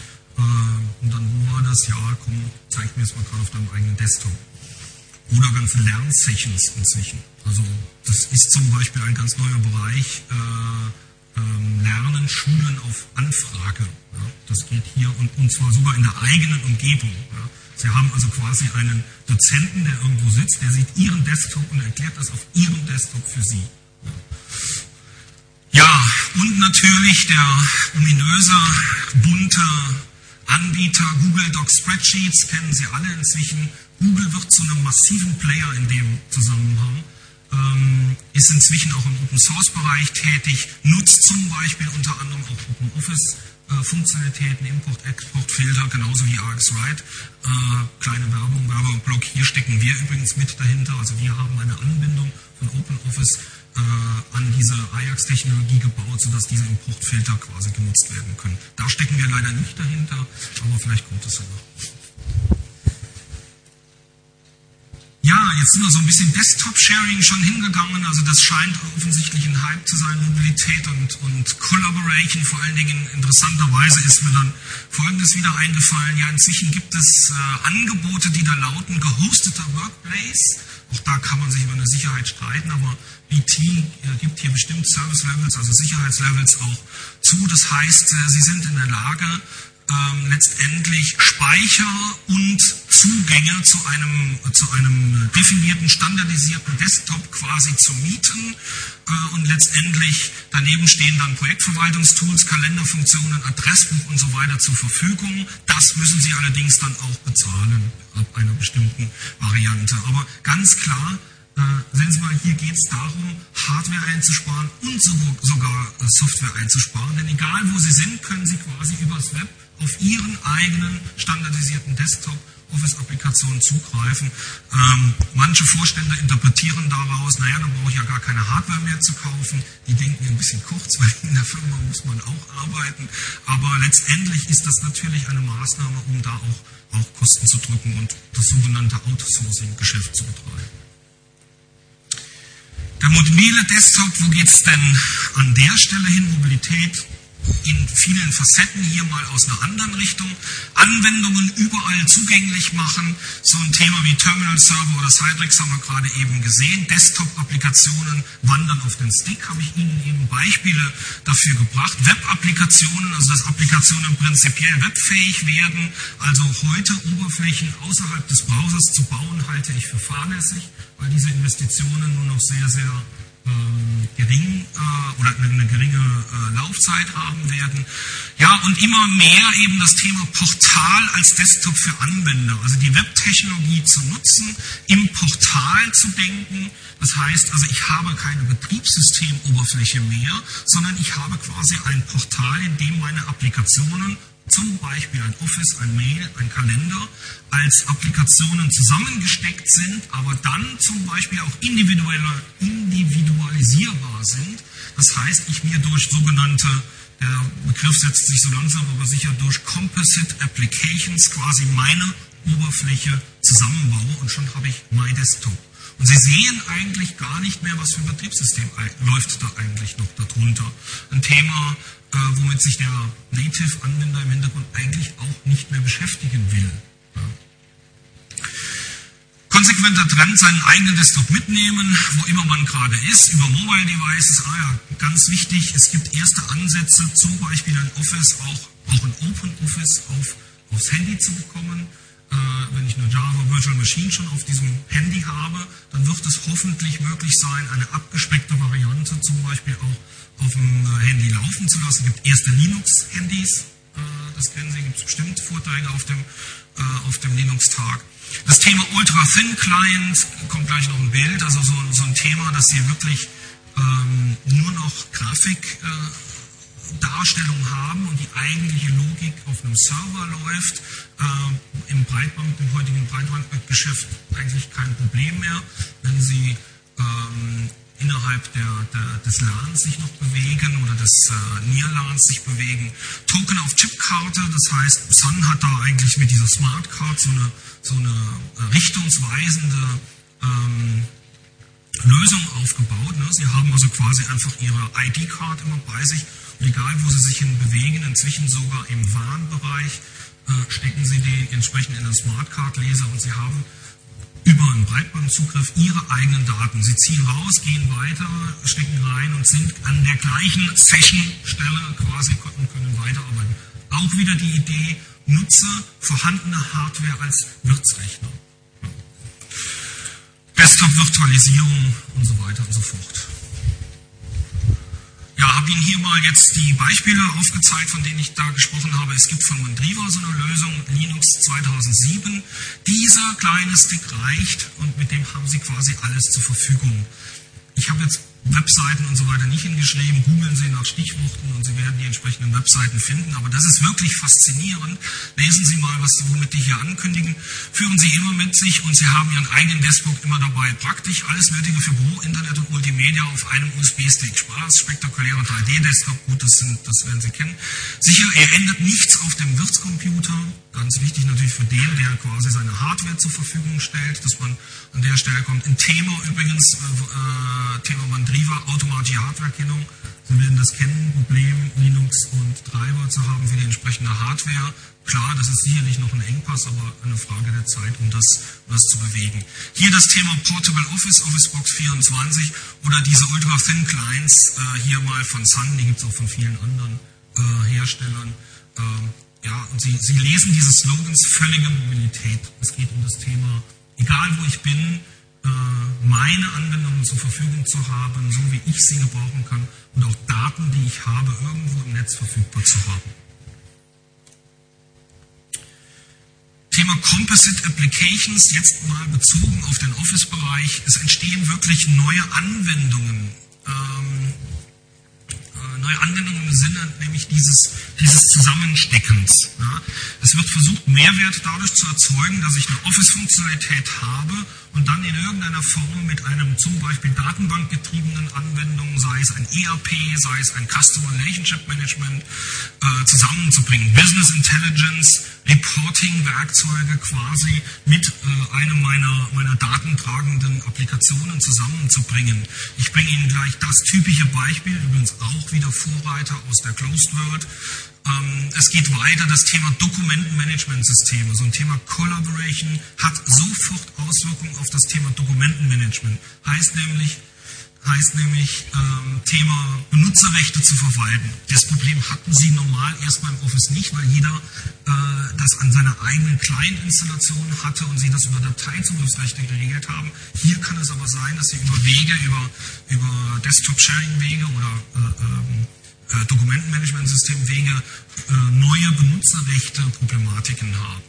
A: Und dann, wo war das? Ja, komm, zeig mir es mal gerade auf deinem eigenen Desktop. Oder ganze Lernsessions inzwischen. Also das ist zum Beispiel ein ganz neuer Bereich, äh, ähm, Lernen, Schulen auf Anfrage. Ja, das geht hier und, und zwar sogar in der eigenen Umgebung. Ja. Sie haben also quasi einen Dozenten, der irgendwo sitzt, der sieht Ihren Desktop und erklärt das auf Ihrem Desktop für Sie. Ja. Ja, und natürlich der ominöse, bunte Anbieter Google Doc Spreadsheets, kennen Sie alle inzwischen. Google wird zu einem massiven Player in dem Zusammenhang, ähm, ist inzwischen auch im Open-Source-Bereich tätig, nutzt zum Beispiel unter anderem auch OpenOffice-Funktionalitäten, äh, Import-Export-Filter, genauso wie Ajax Write. Äh, kleine Werbung, Werbeblock, hier stecken wir übrigens mit dahinter. Also wir haben eine Anbindung von OpenOffice äh, an diese Ajax-Technologie gebaut, sodass diese Importfilter quasi genutzt werden können. Da stecken wir leider nicht dahinter, aber vielleicht kommt es ja noch. Ja, jetzt sind wir so ein bisschen Desktop-Sharing schon hingegangen, also das scheint offensichtlich ein Hype zu sein, Mobilität und, und Collaboration. Vor allen Dingen interessanterweise ist mir dann Folgendes wieder eingefallen, ja inzwischen gibt es äh, Angebote, die da lauten, gehosteter Workplace. Auch da kann man sich über eine Sicherheit streiten, aber B T äh, gibt hier bestimmt Service-Levels, also Sicherheitslevels auch zu. Das heißt, äh, sie sind in der Lage, Ähm, letztendlich Speicher und Zugänge zu einem, zu einem definierten, standardisierten Desktop quasi zu mieten äh, und letztendlich daneben stehen dann Projektverwaltungstools, Kalenderfunktionen, Adressbuch und so weiter zur Verfügung. Das müssen Sie allerdings dann auch bezahlen ab einer bestimmten Variante. Aber ganz klar, äh, sehen Sie mal, hier geht es darum, Hardware einzusparen und so, sogar äh, Software einzusparen. Denn egal wo Sie sind, können Sie quasi übers Web auf Ihren eigenen standardisierten Desktop Office-Applikationen zugreifen. Ähm, manche Vorstände interpretieren daraus, naja, dann brauche ich ja gar keine Hardware mehr zu kaufen. Die denken ein bisschen kurz, weil in der Firma muss man auch arbeiten. Aber letztendlich ist das natürlich eine Maßnahme, um da auch, auch Kosten zu drücken und das sogenannte Outsourcing-Geschäft zu betreiben. Der mobile Desktop, wo geht es denn an der Stelle hin? Mobilität in vielen Facetten, hier mal aus einer anderen Richtung. Anwendungen überall zugänglich machen. So ein Thema wie Terminal Server oder Citrix haben wir gerade eben gesehen. Desktop-Applikationen wandern auf den Stick, habe ich Ihnen eben Beispiele dafür gebracht. Web-Applikationen, also dass Applikationen prinzipiell webfähig werden. Also heute Oberflächen außerhalb des Browsers zu bauen, halte ich für fahrlässig, weil diese Investitionen nur noch sehr, sehr ähm, gering äh, oder eine geringe äh, Laufzeit haben werden. Ja, und immer mehr eben das Thema Portal als Desktop für Anwender, also die Webtechnologie zu nutzen, im Portal zu denken. Das heißt also, ich habe keine Betriebssystemoberfläche mehr, sondern ich habe quasi ein Portal, in dem meine Applikationen, zum Beispiel ein Office, ein Mail, ein Kalender, als Applikationen zusammengesteckt sind, aber dann zum Beispiel auch individualisierbar sind. Das heißt, ich mir durch sogenannte, der Begriff setzt sich so langsam aber sicher, durch Composite Applications quasi meine Oberfläche zusammenbaue und schon habe ich My Desktop. Und Sie sehen eigentlich gar nicht mehr, was für ein Betriebssystem läuft da eigentlich noch darunter. Ein Thema, äh, womit sich der Native-Anwender im Hintergrund eigentlich auch nicht mehr beschäftigen will. Ja. Konsequenter Trend, seinen eigenen Desktop mitnehmen, wo immer man gerade ist, über Mobile Devices. Ah ja, ganz wichtig, es gibt erste Ansätze, zum Beispiel ein Office, auch, auch ein Open Office auf, aufs Handy zu bekommen. Wenn ich eine Java Virtual Machine schon auf diesem Handy habe, dann wird es hoffentlich möglich sein, eine abgespeckte Variante zum Beispiel auch auf dem Handy laufen zu lassen. Es gibt erste Linux-Handys, das kennen Sie, gibt es bestimmt Vorträge auf dem, auf dem Linux-Tag. Das Thema Ultra-Thin-Client, kommt gleich noch ein Bild, also so, so ein Thema, dass Sie wirklich ähm, nur noch Grafik äh, Darstellung haben und die eigentliche Logik auf einem Server läuft, äh, im Breitband, im heutigen Breitbandgeschäft eigentlich kein Problem mehr, wenn Sie ähm, innerhalb der, der, des LANs sich noch bewegen oder des äh, Near-LANs sich bewegen. Token auf Chipkarte, das heißt, Sun hat da eigentlich mit dieser Smart Card so eine, so eine äh, richtungsweisende ähm, Lösung aufgebaut. Ne? Sie haben also quasi einfach Ihre I D-Card immer bei sich. Und egal, wo Sie sich hin bewegen, inzwischen sogar im W A N-Bereich, äh, stecken Sie den entsprechend in den Smartcard-Leser und Sie haben über einen Breitbandzugriff Ihre eigenen Daten. Sie ziehen raus, gehen weiter, stecken rein und sind an der gleichen Session-Stelle quasi und können weiterarbeiten. Auch wieder die Idee, nutze vorhandene Hardware als Wirtsrechner. Desktop-Virtualisierung und so weiter und so fort. Ja, habe Ihnen hier mal jetzt die Beispiele aufgezeigt, von denen ich da gesprochen habe. Es gibt von Mandriva so eine Lösung, Linux zweitausendsieben. Dieser kleine Stick reicht und mit dem haben Sie quasi alles zur Verfügung. Ich habe jetzt Webseiten und so weiter nicht hingeschrieben. Googeln Sie nach Stichworten und Sie werden die entsprechenden Webseiten finden. Aber das ist wirklich faszinierend. Lesen Sie mal, was, womit die hier ankündigen. Führen Sie immer mit sich und Sie haben Ihren eigenen Desktop immer dabei. Praktisch alles Nötige für Büro, Internet und Multimedia auf einem U S B-Stick. Spaß, spektakulärer drei D-Desktop. Gut, das, sind, das werden Sie kennen. Sicher, er ändert nichts auf dem Wirtscomputer. Ganz wichtig natürlich für den, der quasi seine Hardware zur Verfügung stellt, dass man an der Stelle kommt. Ein Thema übrigens, äh, Thema Mandriva, automatische Hardwarekennung. Sie werden das kennen, Problem, Linux und Treiber zu haben für die entsprechende Hardware. Klar, das ist sicherlich noch ein Engpass, aber eine Frage der Zeit, um das, um das zu bewegen. Hier das Thema Portable Office, Officebox vierundzwanzig oder diese Ultra-Thin Clients, äh, hier mal von Sun, die gibt es auch von vielen anderen äh, Herstellern. Ähm, Ja, und Sie, Sie lesen diese Slogans, völlige Mobilität. Es geht um das Thema, egal wo ich bin, äh, meine Anwendungen zur Verfügung zu haben, so wie ich sie gebrauchen kann und auch Daten, die ich habe, irgendwo im Netz verfügbar zu haben. Thema Composite Applications, jetzt mal bezogen auf den Office-Bereich. Es entstehen wirklich neue Anwendungen. Ähm, Neue Anwendungen im Sinne nämlich dieses, dieses Zusammensteckens. Ja. Es wird versucht, Mehrwert dadurch zu erzeugen, dass ich eine Office-Funktionalität habe und dann in irgendeiner Form mit einem zum Beispiel datenbankgetriebenen Anwendung, sei es ein E R P, sei es ein Customer Relationship Management, äh, zusammenzubringen. Business Intelligence, Reporting-Werkzeuge quasi mit äh, einem meiner, meiner datentragenden Applikationen zusammenzubringen. Ich bringe Ihnen gleich das typische Beispiel, übrigens auch wieder Vorreiter aus der Closed World. Ähm, es geht weiter, das Thema Dokumentenmanagementsysteme. So ein Thema Collaboration hat sofort Auswirkungen auf das Thema Dokumentenmanagement. Heißt nämlich, heißt nämlich ähm, Thema Benutzerrechte zu verwalten. Das Problem hatten Sie normal erstmal im Office nicht, weil jeder äh, das an seiner eigenen Client-Installation hatte und Sie das über Dateizugriffsrechte geregelt haben. Hier kann es aber sein, dass Sie über Wege, über, über Desktop-Sharing-Wege oder äh, äh, Dokumentenmanagement-System-Wege äh, neue Benutzerrechte-Problematiken haben.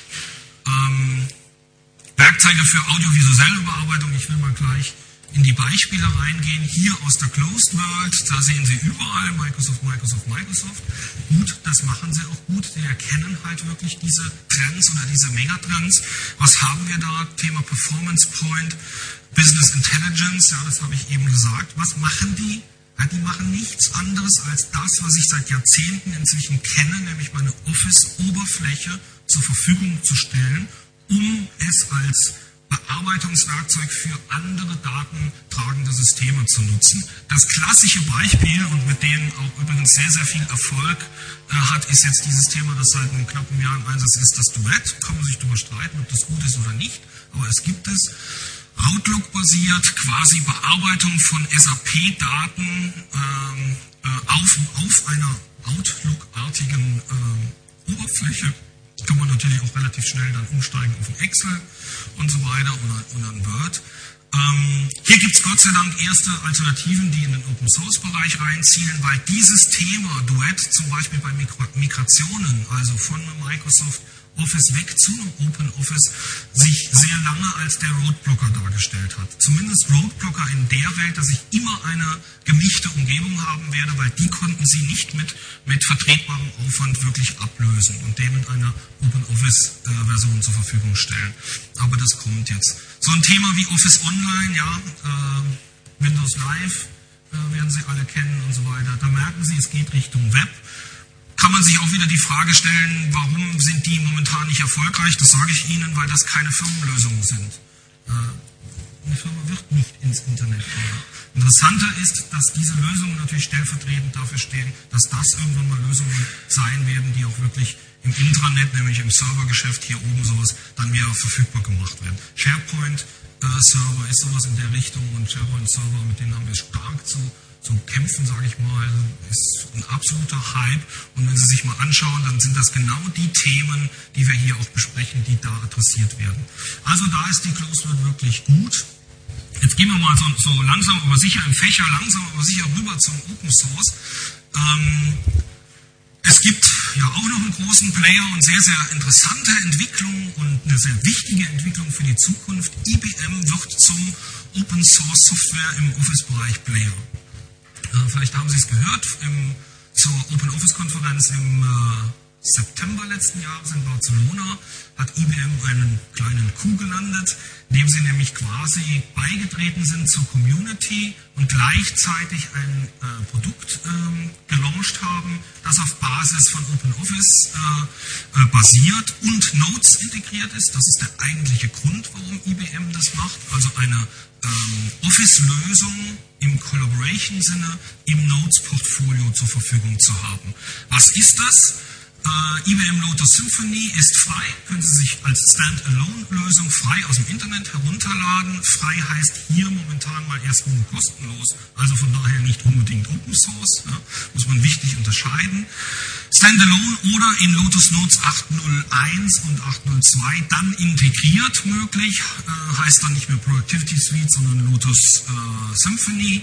A: Ähm, Werkzeuge für audiovisuelle Bearbeitung, ich will mal gleich in die Beispiele reingehen. Hier aus der Closed World, da sehen Sie überall Microsoft, Microsoft, Microsoft. Gut, das machen sie auch gut. Die erkennen halt wirklich diese Trends oder diese Megatrends. Was haben wir da? Thema Performance Point, Business Intelligence, ja, das habe ich eben gesagt. Was machen die? Ja, die machen nichts anderes als das, was ich seit Jahrzehnten inzwischen kenne, nämlich meine Office-Oberfläche zur Verfügung zu stellen, um es als Bearbeitungswerkzeug für andere datentragende Systeme zu nutzen. Das klassische Beispiel, und mit dem auch übrigens sehr, sehr viel Erfolg äh, hat, ist jetzt dieses Thema, das seit einem knappen Jahr im Einsatz ist, das Duett. Kann man sich darüber streiten, ob das gut ist oder nicht, aber es gibt es. Outlook-basiert, quasi Bearbeitung von S A P-Daten ähm, äh, auf, auf einer Outlook-artigen äh, Oberfläche. Kann man natürlich auch relativ schnell dann umsteigen auf ein Excel und so weiter oder, oder ein Word. Ähm, hier gibt es Gott sei Dank erste Alternativen, die in den Open-Source-Bereich reinzielen, weil dieses Thema Duett zum Beispiel bei Migrationen, also von Microsoft Office weg zu einem Open Office, sich sehr lange als der Roadblocker dargestellt hat. Zumindest Roadblocker in der Welt, dass ich immer eine gemischte Umgebung haben werde, weil die konnten sie nicht mit, mit vertretbarem Aufwand wirklich ablösen und dem in einer Open Office äh, Version zur Verfügung stellen. Aber das kommt jetzt. So ein Thema wie Office Online, ja, äh, Windows Live äh, werden Sie alle kennen und so weiter. Da merken Sie, es geht Richtung Web. Kann man sich auch wieder die Frage stellen, warum sind die momentan nicht erfolgreich? Das sage ich Ihnen, weil das keine Firmenlösungen sind. Eine Firma wird nicht ins Internet gehen. Interessanter ist, dass diese Lösungen natürlich stellvertretend dafür stehen, dass das irgendwann mal Lösungen sein werden, die auch wirklich im Intranet, nämlich im Servergeschäft hier oben sowas, dann wieder verfügbar gemacht werden. SharePoint-Server ist sowas in der Richtung und SharePoint-Server, mit denen haben wir stark zu zum Kämpfen, sage ich mal, ist ein absoluter Hype. Und wenn Sie sich mal anschauen, dann sind das genau die Themen, die wir hier auch besprechen, die da adressiert werden. Also da ist die Closed World wirklich gut. Jetzt gehen wir mal so, so langsam, aber sicher im Fächer, langsam, aber sicher rüber zum Open Source. Ähm, es gibt ja auch noch einen großen Player und sehr, sehr interessante Entwicklung und eine sehr wichtige Entwicklung für die Zukunft. I B M wird zum Open Source Software im Office-Bereich Player. Vielleicht haben Sie es gehört, im, zur Open Office Konferenz im äh, September letzten Jahres in Barcelona hat I B M einen kleinen Coup gelandet, indem sie nämlich quasi beigetreten sind zur Community und gleichzeitig ein äh, Produkt ähm, gelauncht haben, das auf Basis von Open Office äh, äh, basiert und Notes integriert ist. Das ist der eigentliche Grund, warum I B M das macht, also eine ähm, Office-Lösung im Collaboration-Sinne im Notes-Portfolio zur Verfügung zu haben. Was ist das? Äh, I B M Lotus Symphony ist frei, können Sie sich als Standalone-Lösung frei aus dem Internet herunterladen. Frei heißt hier momentan mal erstmal nur kostenlos, also von daher nicht unbedingt Open Source, ja, muss man wichtig unterscheiden. Standalone oder in Lotus Notes acht null eins und acht null zwei dann integriert möglich, äh, heißt dann nicht mehr Productivity Suite, sondern Lotus äh, Symphony.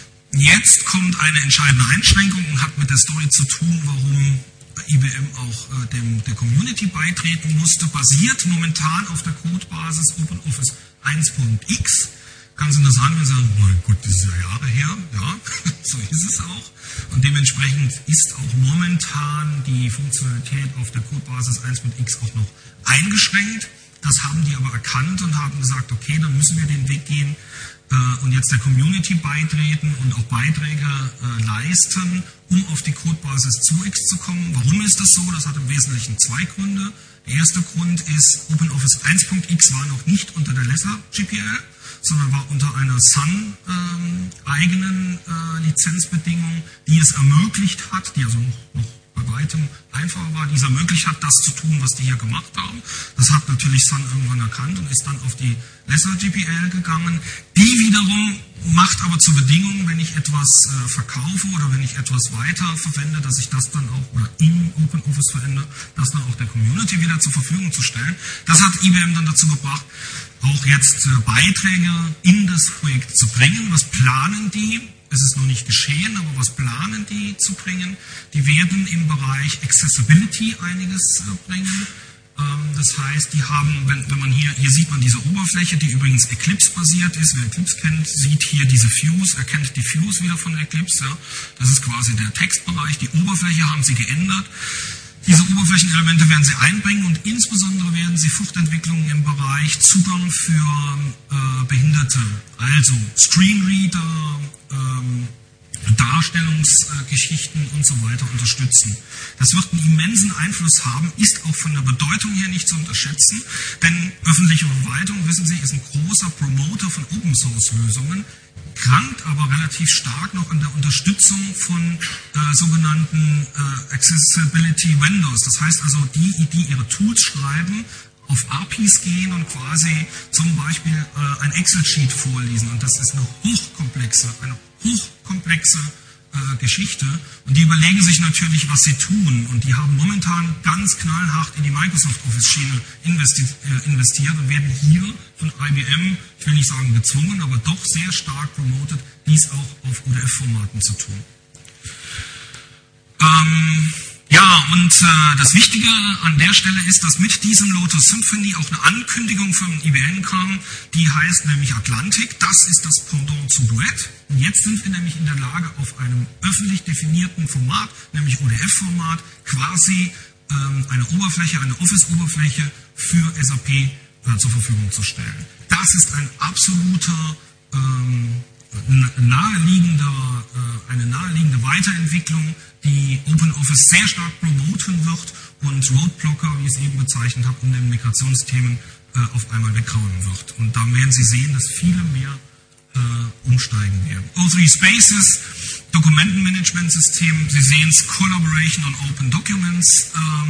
A: Jetzt kommt eine entscheidende Einschränkung und hat mit der Story zu tun, warum I B M auch äh, dem, der Community beitreten musste, basiert momentan auf der Codebasis OpenOffice eins Punkt x. Kann Sie nur sagen, wenn Sie sagen, na gut, das ist ja Jahre her, ja, so ist es auch. Und dementsprechend ist auch momentan die Funktionalität auf der Codebasis eins Punkt x auch noch eingeschränkt. Das haben die aber erkannt und haben gesagt, okay, dann müssen wir den Weg gehen äh, und jetzt der Community beitreten und auch Beiträge äh, leisten, um auf die Codebasis zu X zu kommen. Warum ist das so? Das hat im Wesentlichen zwei Gründe. Der erste Grund ist, OpenOffice eins Punkt x war noch nicht unter der Lesser G P L, sondern war unter einer Sun ähm, eigenen äh, Lizenzbedingung, die es ermöglicht hat, die also noch, noch bei weitem einfacher war, dieser ermöglicht hat, das zu tun, was die hier gemacht haben. Das hat natürlich Sun irgendwann erkannt und ist dann auf die Lesser G P L gegangen. Die wiederum macht aber zur Bedingung, wenn ich etwas äh, verkaufe oder wenn ich etwas weiter verwende, dass ich das dann auch oder in OpenOffice verwende, das dann auch der Community wieder zur Verfügung zu stellen. Das hat I B M dann dazu gebracht, auch jetzt äh, Beiträge in das Projekt zu bringen. Was planen die? Es ist noch nicht geschehen, aber was planen die zu bringen? Die werden im Bereich Accessibility einiges äh, bringen. Das heißt, die haben, wenn, wenn man hier, hier sieht man diese Oberfläche, die übrigens Eclipse-basiert ist. Wer Eclipse kennt, sieht hier diese Views, erkennt die Views wieder von Eclipse. Ja. Das ist quasi der Textbereich. Die Oberfläche haben sie geändert. Diese Oberflächenelemente werden sie einbringen und insbesondere werden sie Fortentwicklungen im Bereich Zugang für äh, Behinderte, also Screenreader, ähm, Darstellungsgeschichten äh, und so weiter unterstützen. Das wird einen immensen Einfluss haben, ist auch von der Bedeutung her nicht zu unterschätzen, denn öffentliche Verwaltung, wissen Sie, ist ein großer Promoter von Open-Source-Lösungen, krankt aber relativ stark noch an der Unterstützung von äh, sogenannten äh, Accessibility Vendors. Das heißt also, die, die ihre Tools schreiben, auf A P Is gehen und quasi zum Beispiel äh, ein Excel-Sheet vorlesen. Und das ist eine hochkomplexe, eine hochkomplexe äh, Geschichte. Und die überlegen sich natürlich, was sie tun. Und die haben momentan ganz knallhart in die Microsoft Office-Schiene investi äh, investiert und werden hier von I B M, ich will nicht sagen gezwungen, aber doch sehr stark promotet, dies auch auf O D F-Formaten zu tun. Ähm, Ja, und äh, das Wichtige an der Stelle ist, dass mit diesem Lotus Symphony auch eine Ankündigung von I B M kam, die heißt nämlich Atlantic. Das ist das Pendant zu Duet. Und jetzt sind wir nämlich in der Lage, auf einem öffentlich definierten Format, nämlich O D F-Format, quasi ähm, eine Oberfläche, eine Office-Oberfläche für S A P äh, zur Verfügung zu stellen. Das ist ein absoluter ähm, naheliegender, äh, eine naheliegende Weiterentwicklung, die OpenOffice sehr stark promoten wird und Roadblocker, wie ich es eben bezeichnet habe, in den Migrationsthemen äh, auf einmal weghauen wird. Und da werden Sie sehen, dass viele mehr äh, umsteigen werden. O drei Spaces, Dokumentenmanagementsystem, Sie sehen es, Collaboration on Open Documents,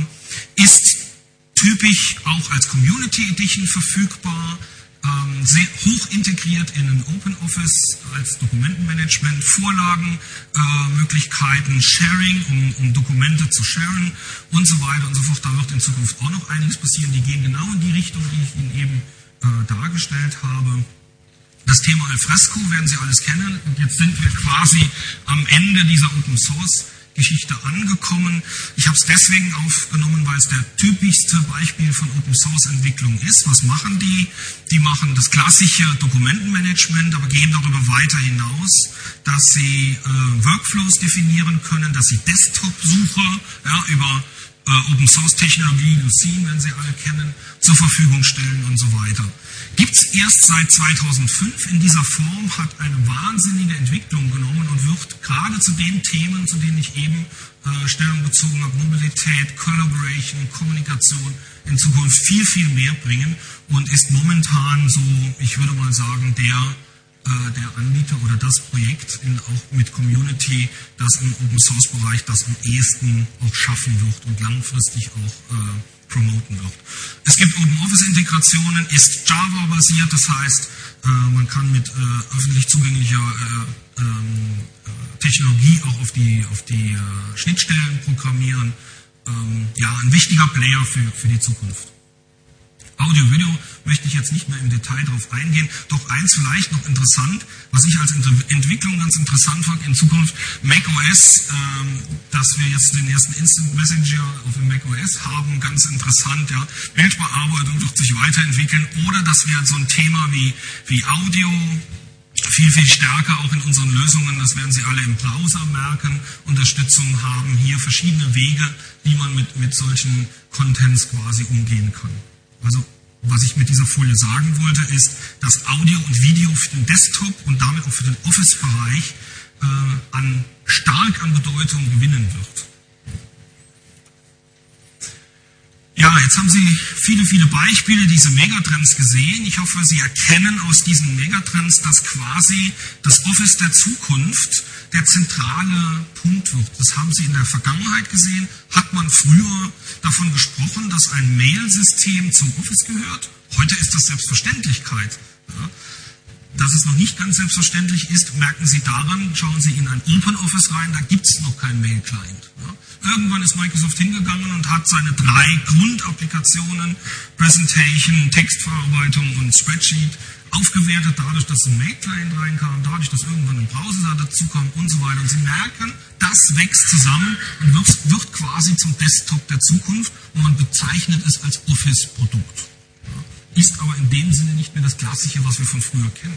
A: äh, ist typisch auch als Community Edition verfügbar, ähm, sehr hoch integriert in ein OpenOffice als Dokumentenmanagement, Vorlagen, äh, Möglichkeiten, Sharing, um, um Dokumente zu sharen und so weiter und so fort. Da wird in Zukunft auch noch einiges passieren. Die gehen genau in die Richtung, die ich Ihnen eben äh, dargestellt habe. Das Thema Alfresco werden Sie alles kennen. Und jetzt sind wir quasi am Ende dieser Open Source Geschichte angekommen. Ich habe es deswegen aufgenommen, weil es der typischste Beispiel von Open Source Entwicklung ist. Was machen die? Die machen das klassische Dokumentenmanagement, aber gehen darüber weiter hinaus, dass sie äh, Workflows definieren können, dass sie Desktop-Suche ja, über äh, Open Source Technologie, Lucene, wenn Sie alle kennen, zur Verfügung stellen und so weiter. Gibt es erst seit zweitausendfünf in dieser Form, hat eine wahnsinnige Entwicklung genommen und wird gerade zu den Themen, zu denen ich eben äh, Stellung bezogen habe, Mobilität, Collaboration, Kommunikation, in Zukunft viel, viel mehr bringen und ist momentan so, ich würde mal sagen, der, äh, der Anbieter oder das Projekt in, auch mit Community, das im Open-Source-Bereich das am ehesten auch schaffen wird und langfristig auch äh, promoten wird. Es gibt OpenOffice-Integrationen, ist Java-basiert, das heißt, äh, man kann mit äh, öffentlich zugänglicher äh, ähm, Technologie auch auf die, auf die äh, Schnittstellen programmieren. Ähm, ja, ein wichtiger Player für, für die Zukunft. Audio, Video möchte ich jetzt nicht mehr im Detail darauf eingehen, doch eins vielleicht noch interessant, was ich als Entwicklung ganz interessant fand in Zukunft, macOS, ähm, dass wir jetzt den ersten Instant Messenger auf dem macOS haben, ganz interessant, ja, Bildbearbeitung wird sich weiterentwickeln oder dass wir so ein Thema wie, wie Audio viel, viel stärker auch in unseren Lösungen, das werden Sie alle im Browser merken, Unterstützung haben, hier verschiedene Wege, wie man mit, mit solchen Contents quasi umgehen kann. Also, was ich mit dieser Folie sagen wollte, ist, dass Audio und Video für den Desktop und damit auch für den Office-Bereich äh, an, stark an Bedeutung gewinnen wird. Ja, jetzt haben Sie viele, viele Beispiele, diese Megatrends gesehen. Ich hoffe, Sie erkennen aus diesen Megatrends, dass quasi das Office der Zukunft der zentrale Punkt wird. Das haben Sie in der Vergangenheit gesehen. Hat man früher davon gesprochen, dass ein Mail-System zum Office gehört? Heute ist das Selbstverständlichkeit. Ja. Dass es noch nicht ganz selbstverständlich ist, merken Sie daran, schauen Sie in ein Open Office rein, da gibt es noch keinen Mail-Client. Ja. Irgendwann ist Microsoft hingegangen und hat seine drei Grundapplikationen, Presentation, Textverarbeitung und Spreadsheet, aufgewertet, dadurch, dass ein Mail-Client reinkam, dadurch, dass irgendwann ein Browser dazu kam und so weiter. Und Sie merken, das wächst zusammen und wird, wird quasi zum Desktop der Zukunft und man bezeichnet es als Office-Produkt. Ja. Ist aber in dem Sinne nicht mehr das Klassische, was wir von früher kennen.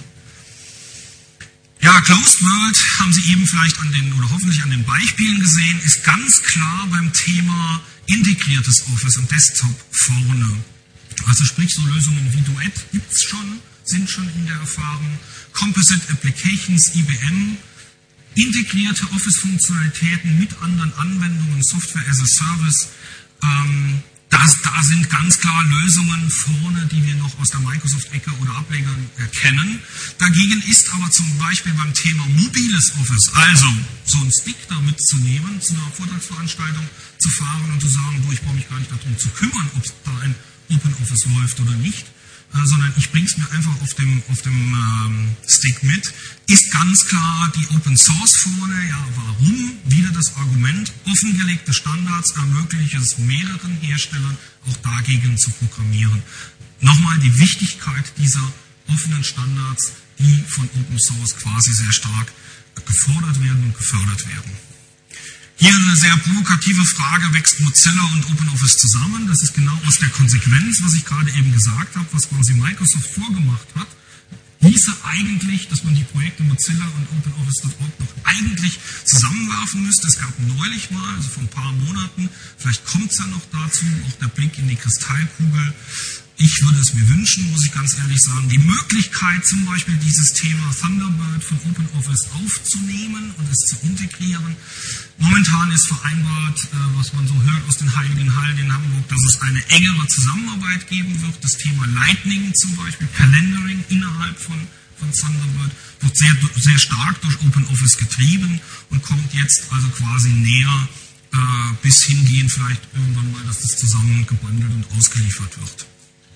A: Ja, Closed World haben Sie eben vielleicht an den, oder hoffentlich an den Beispielen gesehen, ist ganz klar beim Thema integriertes Office und Desktop vorne. Also sprich, so Lösungen wie Duet gibt es schon, sind schon in der Erfahrung. Composite Applications, I B M, integrierte Office-Funktionalitäten mit anderen Anwendungen, Software as a Service. Ähm, das, da sind ganz klar Lösungen vorne, die wir noch aus der Microsoft-Ecke oder Ablegern erkennen. Dagegen ist aber zum Beispiel beim Thema mobiles Office, also so einen Stick da mitzunehmen, zu einer Vortragsveranstaltung zu fahren und zu sagen, du, ich brauche mich gar nicht darum zu kümmern, ob da ein Open Office läuft oder nicht, äh, sondern ich bringe es mir einfach auf dem, auf dem ähm, Stick mit, ist ganz klar die Open Source vorne. Ja, warum? Wieder das Argument, offengelegte Standards ermöglichen es mehreren Herstellern auch dagegen zu programmieren. Nochmal die Wichtigkeit dieser offenen Standards, die von Open Source quasi sehr stark gefordert werden und gefördert werden. Hier eine sehr provokative Frage, wächst Mozilla und OpenOffice zusammen? Das ist genau aus der Konsequenz, was ich gerade eben gesagt habe, was quasi Microsoft vorgemacht hat. Hieße eigentlich, dass man die Projekte Mozilla und OpenOffice Punkt org noch eigentlich zusammenwerfen müsste. Es gab neulich mal, also vor ein paar Monaten, vielleicht kommt es ja noch dazu, auch der Blick in die Kristallkugel. Ich würde es mir wünschen, muss ich ganz ehrlich sagen, die Möglichkeit zum Beispiel dieses Thema Thunderbird von OpenOffice aufzunehmen und es zu integrieren. Momentan ist vereinbart, was man so hört aus den Heiligen Hallen in Hamburg, dass es eine engere Zusammenarbeit geben wird. Das Thema Lightning zum Beispiel, Calendaring innerhalb von, von Thunderbird, wird sehr, sehr stark durch OpenOffice getrieben und kommt jetzt also quasi näher äh, bis hingehen vielleicht irgendwann mal, dass das zusammengebundelt und ausgeliefert wird.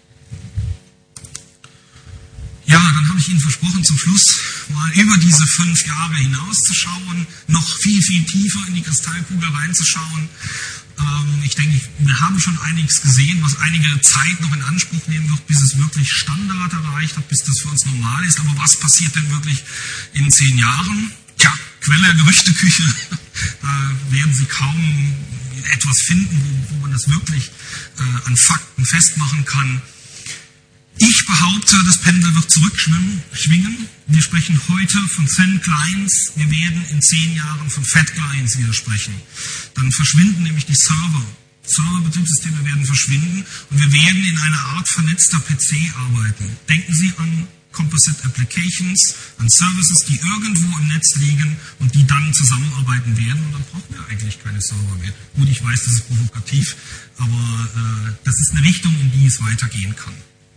A: Ja, dann habe ich Ihnen versprochen, zum Schluss mal über diese fünf Jahre hinauszuschauen, noch viel, viel tiefer in die Kristallkugel reinzuschauen. Ähm, ich denke, wir haben schon einiges gesehen, was einige Zeit noch in Anspruch nehmen wird, bis es wirklich Standard erreicht hat, bis das für uns normal ist. Aber was passiert denn wirklich in zehn Jahren? Tja, Quelle Gerüchteküche, da werden Sie kaum etwas finden, wo, wo man das wirklich äh, an Fakten festmachen kann. Ich behaupte, das Pendel wird zurückschwingen. Wir sprechen heute von Zen Clients. Wir werden in zehn Jahren von Fat Clients wieder sprechen. Dann verschwinden nämlich die Server. Server-Betriebssysteme werden verschwinden und wir werden in einer Art vernetzter P C arbeiten. Denken Sie an Composite Applications, an Services, die irgendwo im Netz liegen und die dann zusammenarbeiten werden. Und dann brauchen wir eigentlich keine Server mehr. Gut, ich weiß, das ist provokativ, aber äh, das ist eine Richtung, in die es weitergehen kann.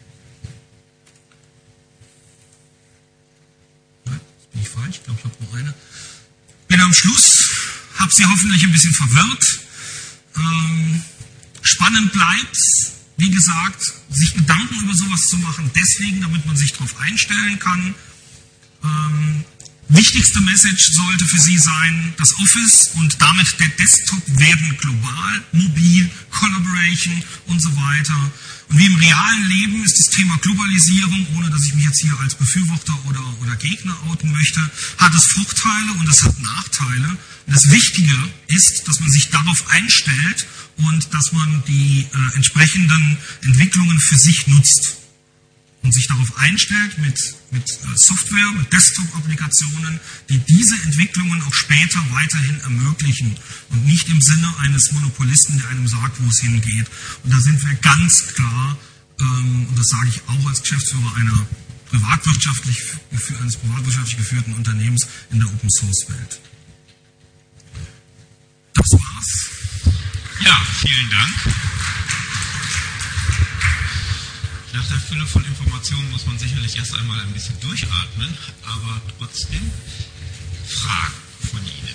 A: Bin ich falsch? Ich glaube, ich habe noch eine. Bin am Schluss, habe Sie hoffentlich ein bisschen verwirrt. Ähm, spannend bleibt's, wie gesagt, sich Gedanken über sowas zu machen, deswegen, damit man sich darauf einstellen kann. Ähm, wichtigste Message sollte für Sie sein, das Office und damit der Desktop werden global, mobil, Collaboration und so weiter. Und wie im realen Leben ist das Thema Globalisierung, ohne dass ich mich jetzt hier als Befürworter oder, oder Gegner outen möchte, hat es Vorteile und es hat Nachteile. Und das Wichtige ist, dass man sich darauf einstellt und dass man die äh, entsprechenden Entwicklungen für sich nutzt. Und sich darauf einstellt mit, mit Software, mit Desktop-Applikationen, die diese Entwicklungen auch später weiterhin ermöglichen und nicht im Sinne eines Monopolisten, der einem sagt, wo es hingeht. Und da sind wir ganz klar, ähm, und das sage ich auch als Geschäftsführer einer privatwirtschaftlich, eines privatwirtschaftlich geführten Unternehmens in der Open-Source-Welt. Das war's.
B: Ja, vielen Dank. Nach der Fülle von Informationen muss man sicherlich erst einmal ein bisschen durchatmen, aber trotzdem Fragen von Ihnen.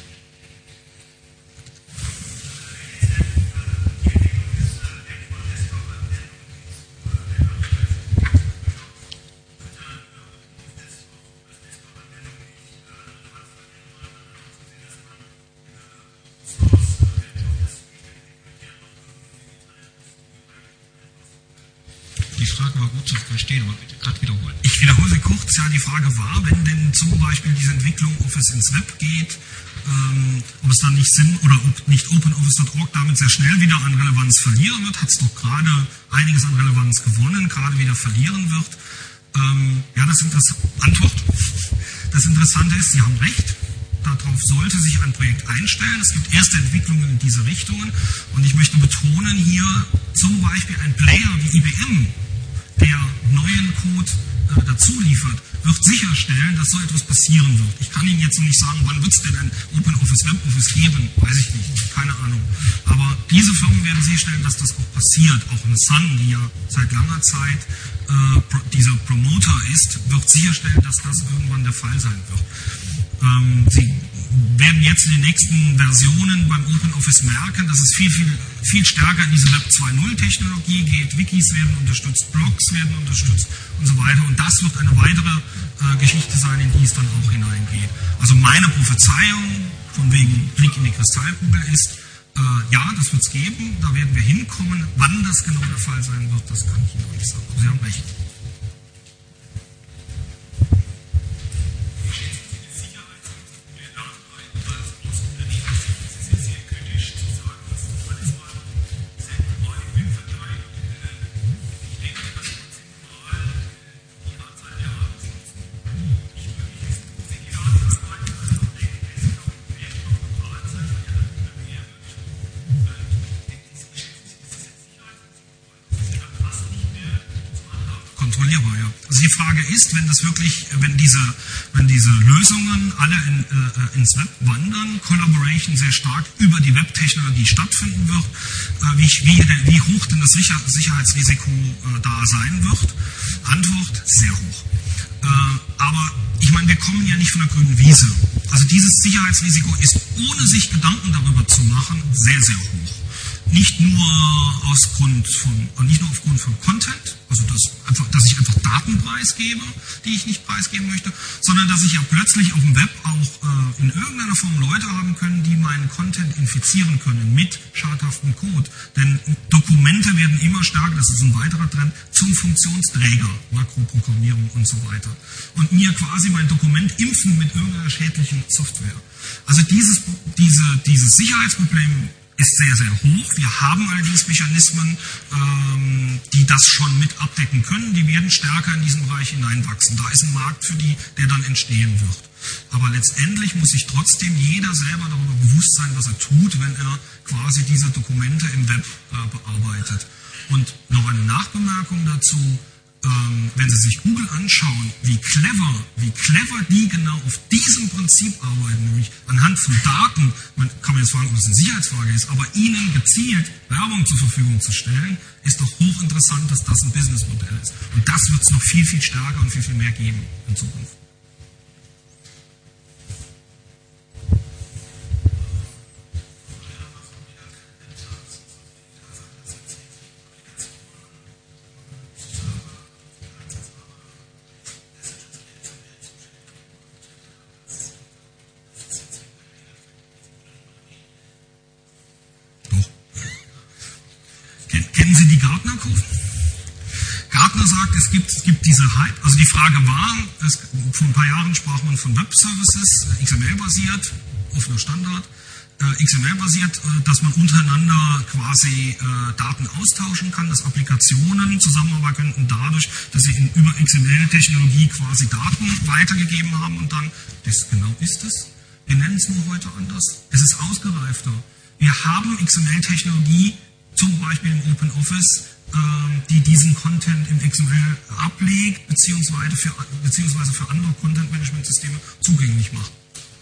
A: Die Frage war gut zu verstehen, aber bitte gerade wiederholen. Ich wiederhole sie kurz. Ja, die Frage war, wenn denn zum Beispiel diese Entwicklung Office ins Web geht, ähm, ob es dann nicht Sinn oder ob nicht OpenOffice Punkt org damit sehr schnell wieder an Relevanz verlieren wird, hat es doch gerade einiges an Relevanz gewonnen, gerade wieder verlieren wird. Ähm, ja, das ist das Antwort. Das Interessante ist, Sie haben recht. Darauf sollte sich ein Projekt einstellen. Es gibt erste Entwicklungen in diese Richtungen. Und ich möchte betonen hier zum Beispiel ein Player wie I B M, der neuen Code äh, dazu liefert, wird sicherstellen, dass so etwas passieren wird. Ich kann Ihnen jetzt noch nicht sagen, wann wird es denn ein OpenOffice WebOffice geben, weiß ich nicht, keine Ahnung. Aber diese Firmen werden sicherstellen, dass das auch passiert. Auch eine Sun, die ja seit langer Zeit äh, pro, dieser Promoter ist, wird sicherstellen, dass das irgendwann der Fall sein wird. Ähm, Sie werden jetzt in den nächsten Versionen beim OpenOffice merken, dass es viel, viel, viel stärker in diese Web zwei Punkt null Technologie geht. Wikis werden unterstützt, Blogs werden unterstützt und so weiter. Und das wird eine weitere äh, Geschichte sein, in die es dann auch hineingeht. Also meine Prophezeiung von wegen Blick in die Kristallkugel ist, äh, ja, das wird es geben, da werden wir hinkommen. Wann das genau der Fall sein wird, das kann ich Ihnen noch nicht sagen. Sie haben recht. Kontrollierbar, ja. Also die Frage ist, wenn das wirklich, wenn diese, wenn diese Lösungen alle in, äh, ins Web wandern, Collaboration sehr stark über die Webtechnologie stattfinden wird, äh, wie, wie, wie hoch denn das Sicher Sicherheitsrisiko äh, da sein wird? Antwort, sehr hoch. Äh, aber ich meine, wir kommen ja nicht von der grünen Wiese. Also dieses Sicherheitsrisiko ist, ohne sich Gedanken darüber zu machen, sehr, sehr hoch. Nicht nur aus Grund von, nicht nur aufgrund von Content, also dass, einfach, dass ich einfach Daten preisgebe, die ich nicht preisgeben möchte, sondern dass ich ja plötzlich auf dem Web auch äh, in irgendeiner Form Leute haben können, die meinen Content infizieren können mit schadhaftem Code. Denn Dokumente werden immer stärker, das ist ein weiterer Trend, zum Funktionsträger, Makroprogrammierung und so weiter. Und mir quasi mein Dokument impfen mit irgendeiner schädlichen Software. Also dieses, diese, dieses Sicherheitsproblem ist sehr, sehr hoch. Wir haben allerdings Mechanismen, ähm, die das schon mit abdecken können. Die werden stärker in diesen Bereich hineinwachsen. Da ist ein Markt für die, der dann entstehen wird. Aber letztendlich muss sich trotzdem jeder selber darüber bewusst sein, was er tut, wenn er quasi diese Dokumente im Web äh, bearbeitet. Und noch eine Nachbemerkung dazu. Ähm, wenn Sie sich Google anschauen, wie clever, wie clever die genau auf diesem Prinzip arbeiten, nämlich anhand von Daten, man kann man jetzt fragen, ob das eine Sicherheitsfrage ist, aber ihnen gezielt Werbung zur Verfügung zu stellen, ist doch hochinteressant, dass das ein Businessmodell ist. Und das wird es noch viel, viel stärker und viel, viel mehr geben in Zukunft. Kennen Sie die Gartner-Kurven? Gartner sagt, es gibt, es gibt diese Hype, also die Frage war, es, vor ein paar Jahren sprach man von Web-Services, X M L-basiert, offener Standard, äh, X M L-basiert, äh, dass man untereinander quasi äh, Daten austauschen kann, dass Applikationen zusammenarbeiten könnten dadurch, dass sie in, über X M L-Technologie quasi Daten weitergegeben haben und dann, das genau ist es, wir nennen es nur heute anders, es ist ausgereifter. Wir haben X M L-Technologie, zum Beispiel im OpenOffice, ähm, die diesen Content im X M L ablegt, beziehungsweise für, beziehungsweise für andere Content-Management-Systeme zugänglich macht.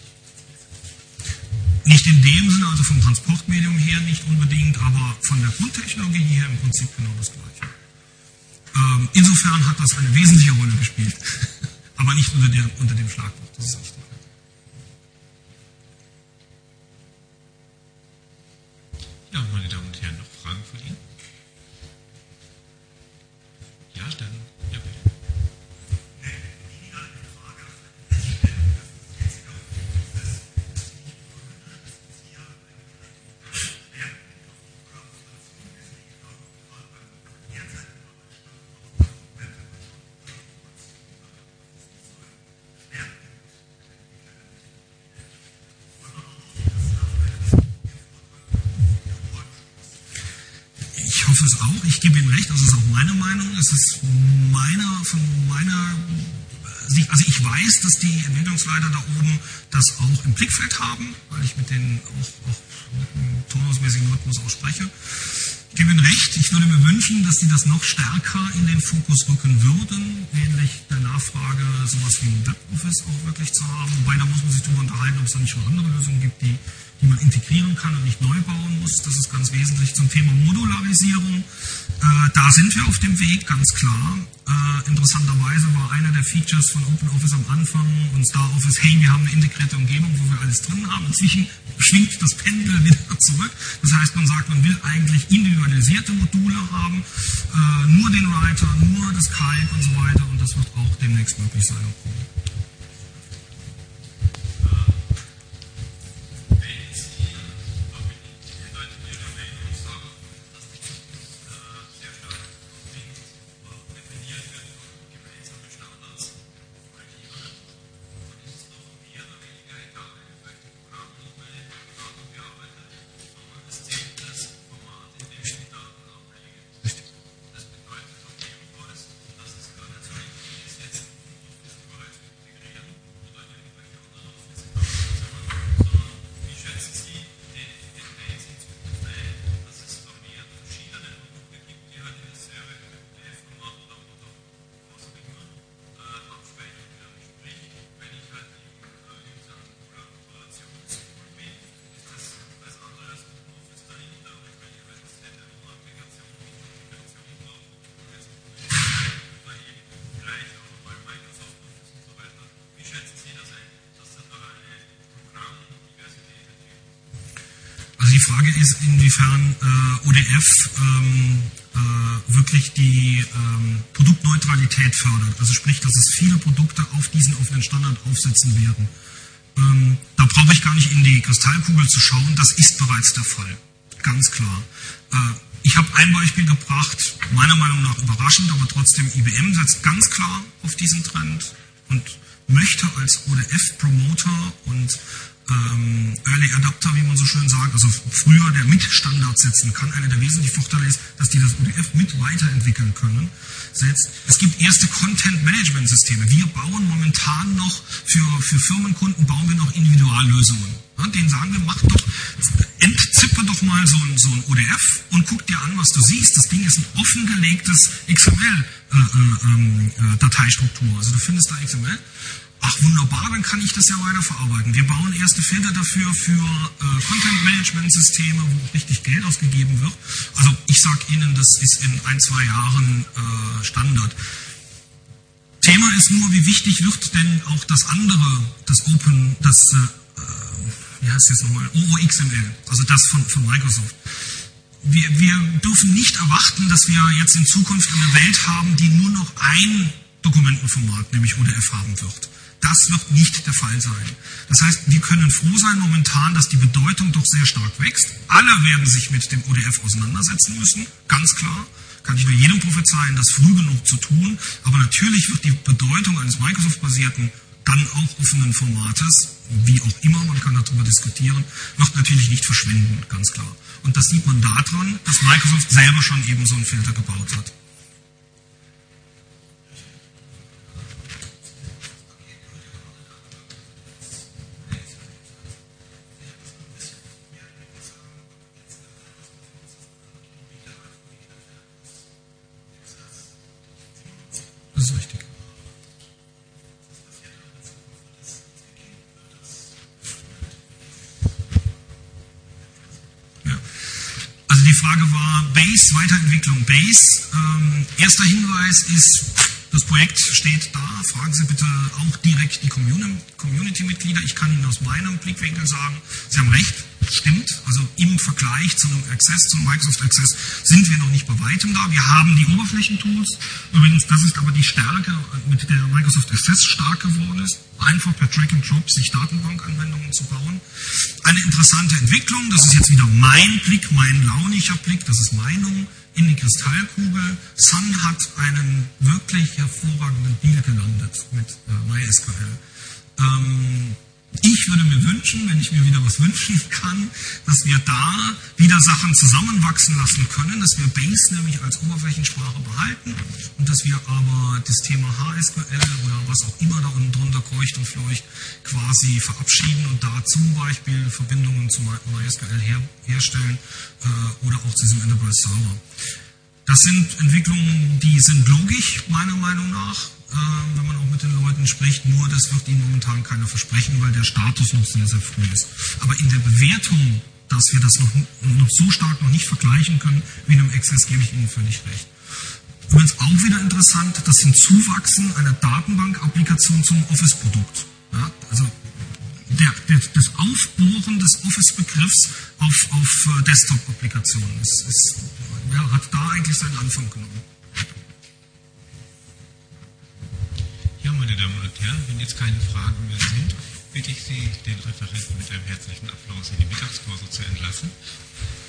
A: Nicht in dem Sinne, also vom Transportmedium her nicht unbedingt, aber von der Grundtechnologie her im Prinzip genau das Gleiche. Ähm, insofern hat das eine wesentliche Rolle gespielt, aber nicht unter, der, unter dem Schlagwort, das ist richtig.
B: Ja, meine Damen und Herren, noch Fragen von Ihnen? Ja, dann, ja bitte.
A: Ich hoffe es auch. Ich gebe Ihnen recht, das ist auch meine Meinung. Es ist meiner, von meiner Sicht, also ich weiß, dass die Entwicklungsleiter da oben das auch im Blickfeld haben, weil ich mit denen auch, auch mit einem turnusmäßigen Rhythmus auch spreche. Ich gebe Ihnen recht, ich würde mir wünschen, dass die das noch stärker in den Fokus rücken würden, ähnlich der Nachfrage, sowas wie ein Web-Office auch wirklich zu haben. Wobei, da muss man sich darüber unterhalten, ob es da nicht schon andere Lösungen gibt, die die man integrieren kann und nicht neu bauen muss. Das ist ganz wesentlich. Zum Thema Modularisierung, äh, da sind wir auf dem Weg, ganz klar. Äh, interessanterweise war einer der Features von OpenOffice am Anfang und StarOffice, hey, wir haben eine integrierte Umgebung, wo wir alles drin haben. Inzwischen schwingt das Pendel wieder zurück. Das heißt, man sagt, man will eigentlich individualisierte Module haben, äh, nur den Writer, nur das Calc und so weiter, und das wird auch demnächst möglich sein. Die Frage ist, inwiefern äh, O D F ähm, äh, wirklich die ähm, Produktneutralität fördert. Also sprich, dass es viele Produkte auf diesen offenen Standard aufsetzen werden. Ähm, da brauche ich gar nicht in die Kristallkugel zu schauen, das ist bereits der Fall. Ganz klar. Äh, ich habe ein Beispiel gebracht, meiner Meinung nach überraschend, aber trotzdem, I B M setzt ganz klar auf diesen Trend und möchte als O D F-Promoter und ähm, Early Adapter, wie man so schön sagt, also früher der mit Standards setzen kann. Einer der wesentlichen Vorteile ist, dass die das O D F mit weiterentwickeln können. Setzt. Es gibt erste Content-Management-Systeme. Wir bauen momentan noch für, für Firmenkunden bauen wir noch Individuallösungen. Ja, denen sagen wir, mach doch, entzippe doch mal so ein, so ein O D F und guck dir an, was du siehst. Das Ding ist ein offengelegtes X M L-Dateistruktur. Äh, äh, also du findest da X M L. Ach wunderbar, dann kann ich das ja weiter verarbeiten. Wir bauen erste Filter dafür für äh, Content-Management-Systeme, wo richtig Geld ausgegeben wird. Also ich sage Ihnen, das ist in ein, zwei Jahren äh, Standard. Thema ist nur, wie wichtig wird denn auch das andere, das Open, das, äh, wie heißt es jetzt nochmal, O O X M L, also das von, von Microsoft. Wir, wir dürfen nicht erwarten, dass wir jetzt in Zukunft eine Welt haben, die nur noch ein Dokumentenformat, nämlich O D F, haben wird. Das wird nicht der Fall sein. Das heißt, wir können froh sein momentan, dass die Bedeutung doch sehr stark wächst. Alle werden sich mit dem O D F auseinandersetzen müssen, ganz klar. Kann ich nur jedem prophezeien, das früh genug zu tun. Aber natürlich wird die Bedeutung eines Microsoft-basierten, dann auch offenen Formates, wie auch immer, man kann darüber diskutieren, wird natürlich nicht verschwinden, ganz klar. Und das sieht man daran, dass Microsoft selber schon eben so einen Filter gebaut hat. Das ist richtig. Ja. Also die Frage war Base, Weiterentwicklung Base. Ähm, erster Hinweis ist, das Projekt steht da. Fragen Sie bitte auch direkt die Community-Mitglieder. Ich kann Ihnen aus meinem Blickwinkel sagen, Sie haben recht, stimmt. Also im Vergleich zu einem Access, zum Microsoft Access, sind wir noch nicht bei weitem da. Wir haben die Oberflächentools. Übrigens, das ist aber die Stärke, mit der Microsoft Access stark geworden ist. Einfach per Drag and Drop sich Datenbankanwendungen zu bauen. Eine interessante Entwicklung, das ist jetzt wieder mein Blick, mein launiger Blick, das ist Meinung, in die Kristallkugel. Sun hat einen wirklich hervorragenden Deal gelandet mit äh, MySQL. Ähm, ich würde mir wünschen, wenn ich mir wieder was wünschen kann, dass wir da wieder Sachen zusammenwachsen lassen können, dass wir Base nämlich als Oberflächensprache behalten und dass wir aber das Thema H S Q L oder was auch immer da unten drunter kreucht und fleucht quasi verabschieden und da zum Beispiel Verbindungen zu MySQL her, herstellen äh, oder auch zu diesem Enterprise Server. Das sind Entwicklungen, die sind logisch, meiner Meinung nach, äh, wenn man auch mit den Leuten spricht, nur das wird ihnen momentan keiner versprechen, weil der Status noch sehr, sehr früh ist. Aber in der Bewertung, dass wir das noch, noch so stark noch nicht vergleichen können wie in einem Access, gebe ich Ihnen völlig recht. Übrigens auch wieder interessant, das Hinzuwachsen einer Datenbank-Applikation zum Office-Produkt. Ja, also der, der, das Aufbohren des Office-Begriffs auf, auf Desktop-Applikationen ist, ist, ja, hat da eigentlich seinen Anfang genommen.
B: Ja, meine Damen und Herren, wenn jetzt keine Fragen mehr sind, bitte ich Sie, den Referenten mit einem herzlichen Applaus in die Mittagspause zu entlassen.